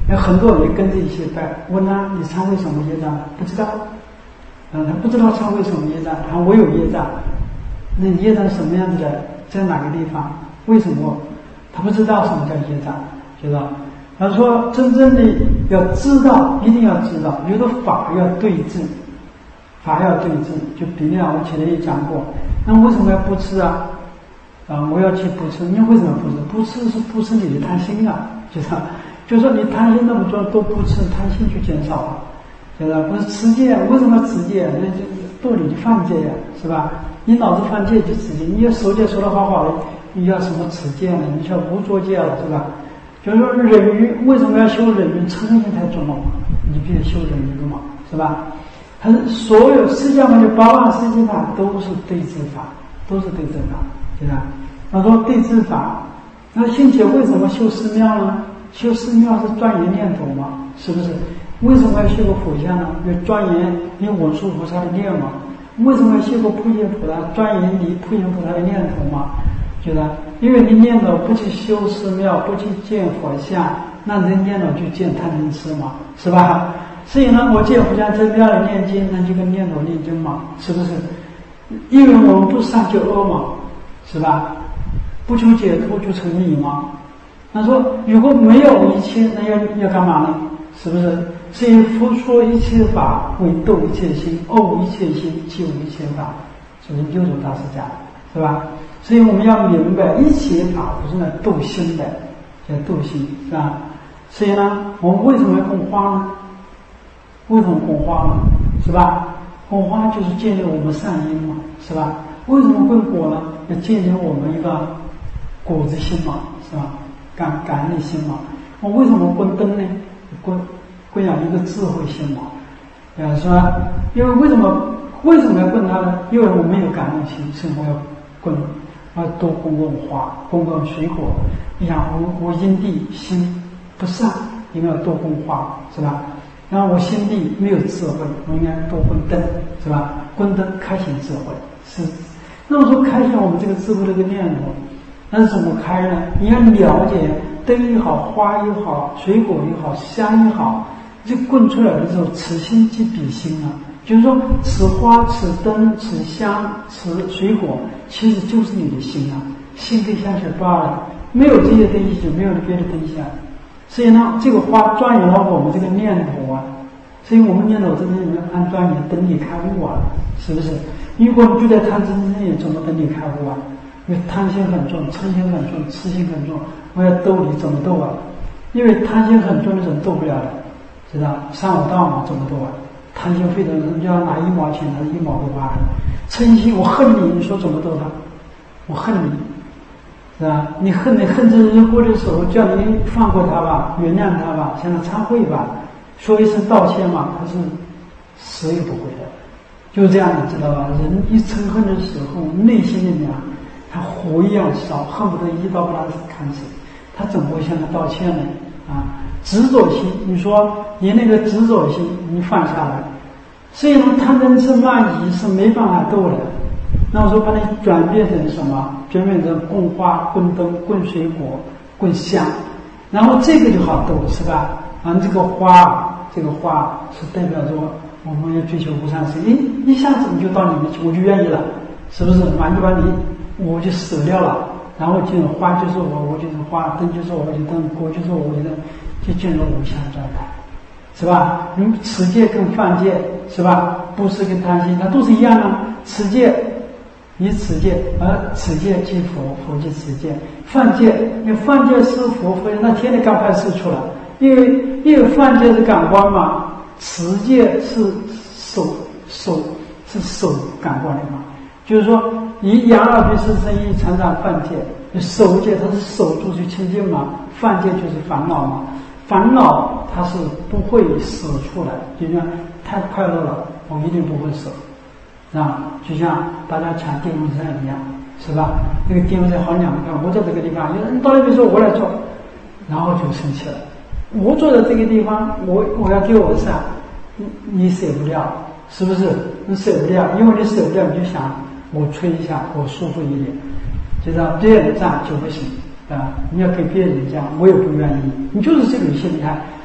有很多人也跟着一起拜，问他你忏悔什么业障？不知道，嗯，他不知道忏悔什么业障，他我有业障，那业障什么样子的，在哪个地方？为什么？他不知道什么叫业障，知道？他说真正的要知道，一定要知道，有的法要对治，法要对治。就比如我前面也讲过，那为什么要不吃啊？啊，我要去不吃，你为什么不吃？不吃是不吃你的贪心啊，知道？就说你贪心那么多都不吃，贪心就减少了，知道？不是持戒，为什么要持戒？那就道理就犯戒呀，是吧？你脑子犯戒就持戒，你要守戒守得好好的，你要什么持戒呢？你叫无作戒了，是吧？就是说忍辱，为什么要修忍辱？嗔心太重了嘛，你必须修忍辱嘛，是吧？它是所有释迦牟尼八万四千法都是对治法，都是对治法，对吧？他说对治法，那并且为什么修寺庙呢？修寺庙是钻研念头嘛，是不是？为什么要修个佛像呢？要钻研你文殊菩萨的念嘛？为什么要修个普贤菩萨？钻研你普贤菩萨的念头嘛？觉得，因为你念头不去修寺庙，不去见佛像，那你念头就见贪嗔痴嘛，是吧？所以呢，我见佛像真庙来念经，那就跟念头念经嘛，是不是？因为我们不善就恶嘛，是吧？不求解脱就成迷嘛。他说，如果没有一切，那要要干嘛呢？是不是？所以佛说一切法为度一切心，恶无一切心，即无一切法，这是六祖大师讲，是吧？所以我们要明白，一切法都是来度心的，叫度心，是吧？所以呢，我们为什么要供花呢？为什么供花呢？是吧？供花就是建立我们善因嘛，是吧？为什么供果呢？要建立我们一个果子心嘛，是吧？感感恩的心嘛。我为什么供灯呢？供供养一个智慧心嘛，呃，是吧？因为为什么为什么要供它呢？因为我们有感恩心，所以我要供。要多供供花，供供水果。你想我我因地心不善，应该要多供花，是吧？然后我心地没有智慧，我应该多供灯，是吧？供灯开显智慧，是。那么说开显我们这个智慧这个念头，那是怎么开呢？你要了解灯也好，花也好，水果也好，香也好，这供出来的时候，此心即彼心啊。就是说，此花、此灯、此香、此水果，其实就是你的心啊，心跟香水罢了。没有这些东西，就没有别的东西啊。所以呢，这个花钻研了我们这个念头啊，所以我们念头真正要按钻研，等你开悟啊，是不是？如果你就在贪嗔痴里，怎么等你开悟啊？因为贪心很重，嗔心很重，痴心很重，我要斗你怎么斗啊？因为贪心很重的人斗不了的，知道？上我道嘛，怎么斗啊？贪心非得人家拿一毛钱，他是一毛都花的。嗔心，我恨你，你说怎么斗他？我恨你，是吧？你恨你恨这人过的时候，叫你放过他吧，原谅他吧，向他忏悔吧，说一声道歉嘛，他是死也不会的，就是这样的，知道吧？人一嗔恨的时候，内心里面啊，他火一样烧，恨不得一刀把他砍死，他怎么会向他道歉呢？啊，执着心，你说你那个执着心你放下来，所以呢，贪嗔痴慢疑是没办法斗的。那我说把它转变成什么？转变成供花、供灯、供水果、供香，然后这个就好斗，是吧？啊，这个花，这个花是代表着我们要追求无上生，诶，一下子你就到里面去，我就愿意了，是不是？马上就把你，我就舍掉了。然后进入花就是我，我就是花；灯就是我，我就灯；果就是我，我就灯，就进入无相状态，是吧？你持戒跟犯戒，是吧？布施跟贪心，它都是一样的。持戒，你持戒，而持戒即佛，佛即持戒。犯戒，你犯戒是佛佛，那天天刚派四处了，因为因为犯戒是感官嘛，持戒是守守是守感官的嘛。就是说，以眼耳鼻舌身意常常犯戒，守戒它是守住去清净嘛，犯戒就是烦恼嘛，烦恼它是不会舍出来，就像太快乐了，我一定不会舍，啊，就像大家抢电风扇一样，是吧？那个电风扇好两块，我在这个地方，有人到那边说我来做，然后就生气了，我坐在这个地方，我我要给我的伞，你你舍不掉，是不是？你舍不掉，因为你舍不掉，你就想。我吹一下，我舒服一点，就让别人这样就不行啊！你要给别人这样，我也不愿意。你就是这种心态，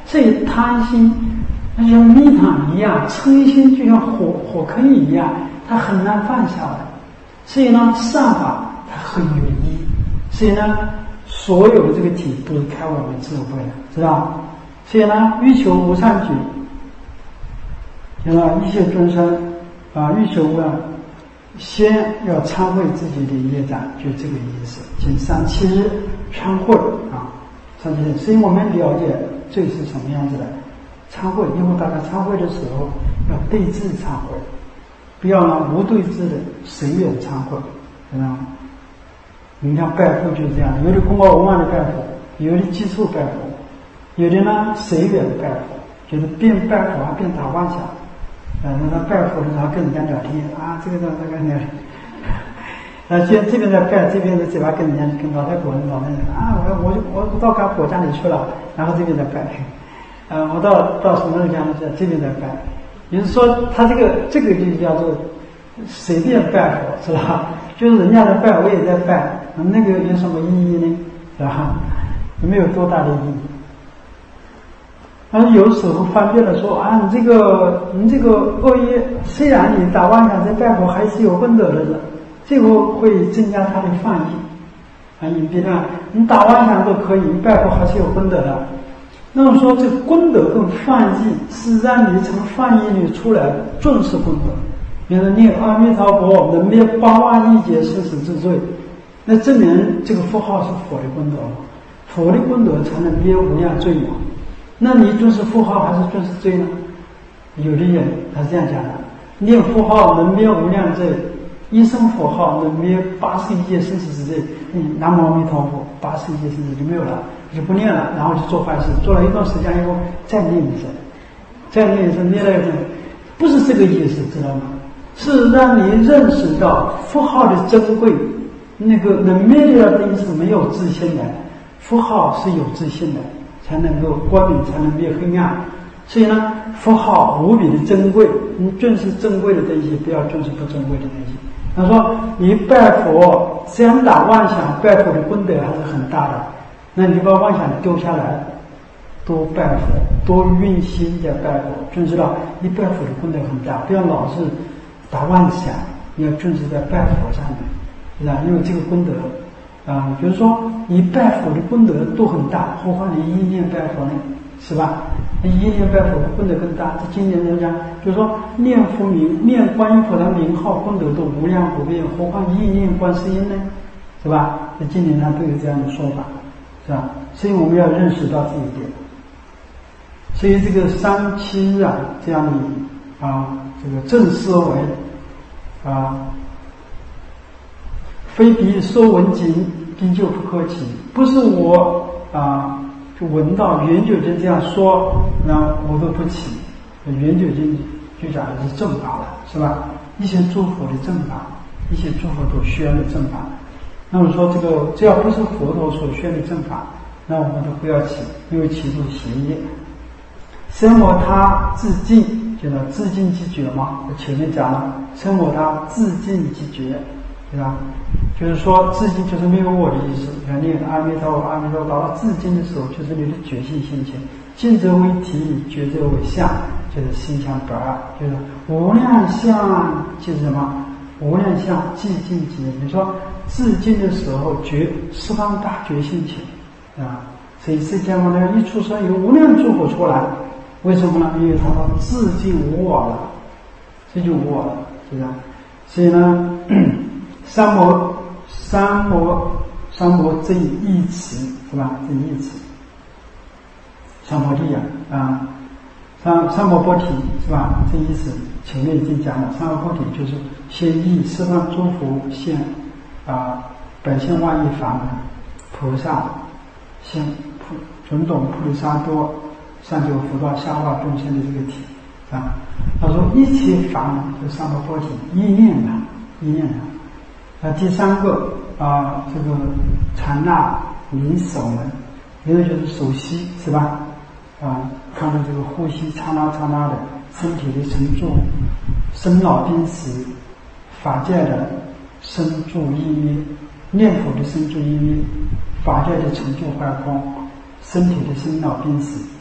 所以贪心那就像蜜糖一样，嗔心就像火火坑一样，它很难放下来。所以呢，善法它很有意义。所以呢，所有的这个题都是开我们智慧的，知道？所以呢，欲求无上举，就是一切众生啊，欲求无上，先要忏悔自己的业障，就这个意思。请三七日忏悔啊，三七日。所以我们了解罪是什么样子的，忏悔。以后大家忏悔的时候要对治忏悔，不要呢无对治的随缘忏悔，知道吗？你看拜佛就是这样，有的功高文旺的拜佛，有的基础拜佛，有的呢随缘拜佛，就是边拜佛还边打妄想。呃，那他拜佛的时候跟人家聊天啊，这个这个那个，啊，这这边在拜，这边的嘴巴跟人家跟老太婆、老太太啊，我我我我到干婆家里去了，然后这边在拜，呃，我到到什么人家里去，这边在拜，也就是说，他这个这个就叫做随便拜佛，是吧？就是人家在拜，我也在拜，那个有什么意义呢？是吧？没有多大的意义。然后有时候方便的说啊，你这个你这个恶业，虽然你打妄想在拜佛还是有功德的，这个会增加他的犯意啊。你别看你打妄想都可以，你拜佛还是有功德的。那么说这功德跟犯意是让你从犯意里出来重视功德。比如念阿弥陀佛能灭八万亿劫生死之罪，那证明这个佛号是佛的功德，佛的功德才能灭无量罪嘛。那你重视佛号还是重视罪呢？有的人他是这样讲的：念佛号能灭无量罪，一声佛号能灭八十一劫生死之罪。嗯，南无阿弥陀佛，八十一劫生死就没有了，就不念了，然后就做坏事，做了一段时间以后再念一声，再念一声，念了一声，不是这个意思，知道吗？是让你认识到佛号的珍贵，那个能灭掉的意思没有自信的，佛号是有自信的。才能够光明，才能灭黑暗。所以呢，佛号无比的珍贵，你重视珍贵的东西，不要重视不珍贵的东西。他说，你拜佛，虽然打妄想，拜佛的功德还是很大的。那你把妄想丢下来，多拜佛，多用心的拜佛，就知道你拜佛的功德很大。不要老是打妄想，你要重视在拜佛上面，是吧？因为这个功德。啊，就是说你拜佛的功德都很大，何况你意念拜佛呢，是吧？你意念拜佛功德更大。这经典人讲，就是说念佛名、念观音菩萨名号功德都无量无边，何况意念观世音呢，是吧？在经典上都有这样的说法，是吧？所以我们要认识到这一点。所以这个三七日啊，这样的啊，这个正思维啊。非彼说闻经，经就不可起。不是我啊，就闻到圆觉经这样说，那我都不起。圆觉经就讲的是正法了，是吧？一些诸佛的正法，一些诸佛所宣的正法。那么说这个只要不是佛陀所宣的正法，那我们都不要起，因为起入邪业。生我他自尽，就是自尽即绝嘛。我前面讲了，生我他自尽即绝。对吧？就是说自尽就是没有我的意思。你看念阿弥陀佛，阿弥陀佛，到了自尽的时候，就是你的觉性心情。尽则为体，觉则为相，就是心相不二。就是无量相即是什么？无量相即尽即。你说自尽的时候，觉十方大觉性情啊，所以释迦牟尼一出生有无量诸佛出来，为什么呢？因为他说自尽无我了，这就无我了，是不是？所以呢。三摩三摩三摩正义词是吧？正义词，三摩地呀啊，三三摩波提是吧？正义词前面已经讲了，三摩波提就是先译十方诸佛现啊百千万亿法门菩萨现普种种菩萨多上求福报下化众生的这个体啊。他说一切法门是三摩波提，意念的意念的。那第三个啊，这个禅那明守门，一个就是守息，是吧？啊，看到这个呼吸刹那刹那的，身体的沉住，生老病死，法界的生住意灭，念佛的生住意灭，法界的成就坏空，身体的生老病死，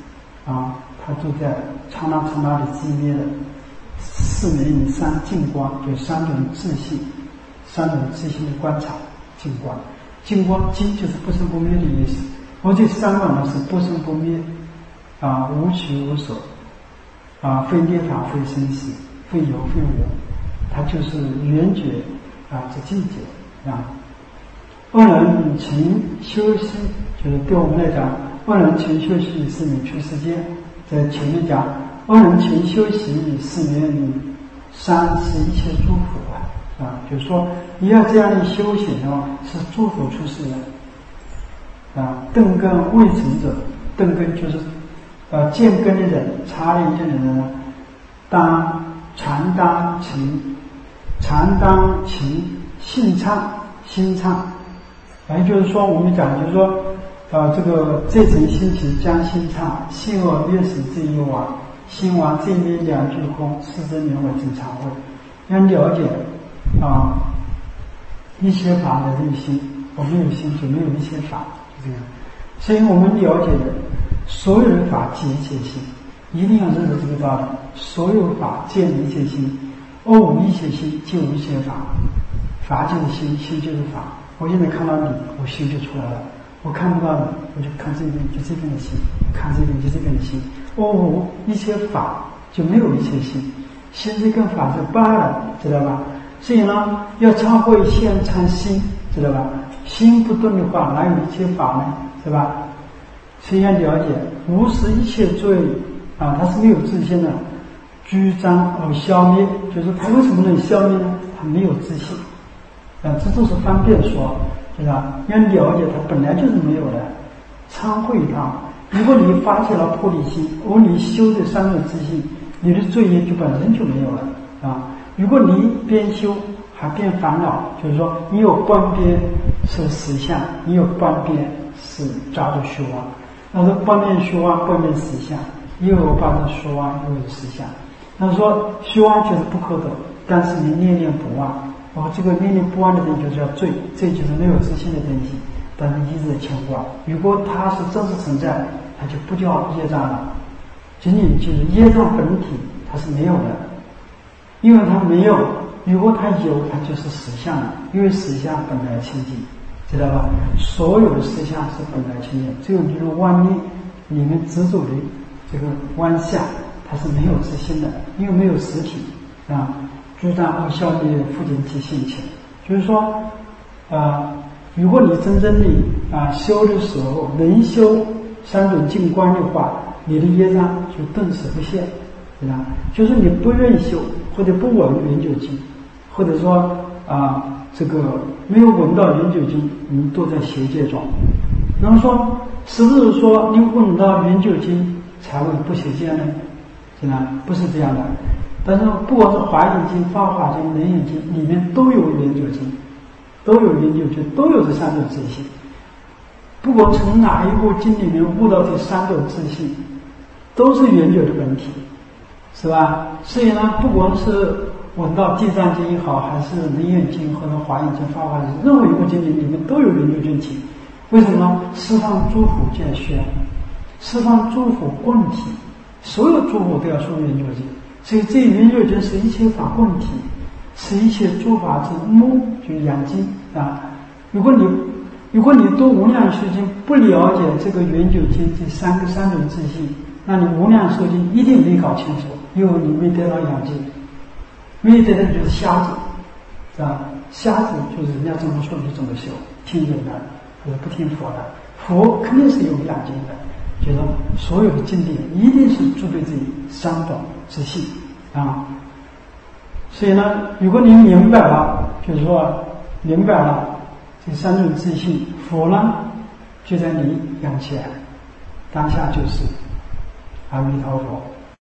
啊，他就在刹那刹那里寂灭的四名以三净光，有三种自性，三种自性的观察净光。净光净就是不生不灭的意思，而这三个呢是不生不灭啊，无取无所啊，非涅法非生死，非有非无，它就是圆觉啊这境界啊。二人勤修习，就是对我们来讲，二人勤修习是明出世间。在前面讲，二人勤修习是明三是一切诸佛啊啊，就是说你要这样的修行的话，是诸佛出世的啊。顿根未成者，顿根就是呃见根的人，察理见的人呢，当常当勤，常当勤，性畅，心畅。也就是说，我们讲就是说，呃，这个这层心情将心畅，心恶越使这一亡，心亡这面两句空，是真名为正常位。要了解啊、呃，一切法的内心，我们有心就没有一切法，就这样。所以我们了解的所有的法即一切心，一定要认识这个道理。所有法见一切心，而无一切心就无一切法，法就是心，心就是法。我现在看到你，我心就出来了；我看不到你，我就看这边，就这边的心；看这边就这边的心。哦，无一切法就没有一切心，心是跟法是罢了，知道吧？所以呢，要忏悔先参心，知道吧？心不动的话，哪有一切法呢？是吧？所以要了解，无视一切罪啊，它是没有自性的，居张而消灭，就是它为什么能消灭呢？它没有自性。啊，这都是方便说，是吧？要了解它本来就是没有的，忏悔它。如果你发起了菩提心，而你修的三种自性，你的罪业就本身就没有了啊。如果你边修还边烦恼，就是说你有半边是实相，你有半边是抓住虚妄，那说半边虚妄，半边实相，又有半边虚妄，又有实相。那说虚妄就是不可得，但是你念念不忘。哦，这个念念不忘的人就叫罪，罪就是没有自信的东西，但是一直在牵挂。如果它是真实存在，它就不叫业障了。仅仅就是业障本体，它是没有的，因为它没有。如果它有，它就是实相了，因为实相本来清净，知道吧？所有的实相是本来清净，只有你的妄念里面执着的这个妄想，它是没有自信的，因为没有实体啊。诸障而消灭复见其性情，就是说，啊、呃，如果你真正的啊、呃、修的时候能修三种净观的话，你的业障就顿时不现，对吧？就是你不愿意修，或者不闻圆久经，或者说啊、呃、这个没有闻到圆久经，你都在邪界中。然后说，是不是说你闻到圆久经才会不邪见呢？是吧？不是这样的。但是不管是华严经、法华经、楞严经里面都有圆久经，都有圆久经，都有这三种自性。不管从哪一部经里面悟到这三种自性，都是圆久的本体，是吧？所以呢，不管是闻到地藏经也好，还是楞严经或者华严经、法华经，任何一部经里面都有圆久经体。为什么呢？十方诸佛见宣，十方诸佛共体，所有诸佛都要说圆久经。所以这圆久经是一切法共体，是一切诸法之目，就是养精啊。如果你如果你读无量寿经不了解这个圆久经这三个三种自性，那你无量寿经一定没搞清楚，因为你没得到养精，没得到就是瞎子，是吧？瞎子就是人家怎么说就怎么修，听人的或者不听佛的，佛肯定是有养精的。就是说所有的经典一定是具备这三种自性啊，所以呢，如果你明白了，就是说明白了这三种自性，佛呢就在你眼前，当下就是阿弥陀佛。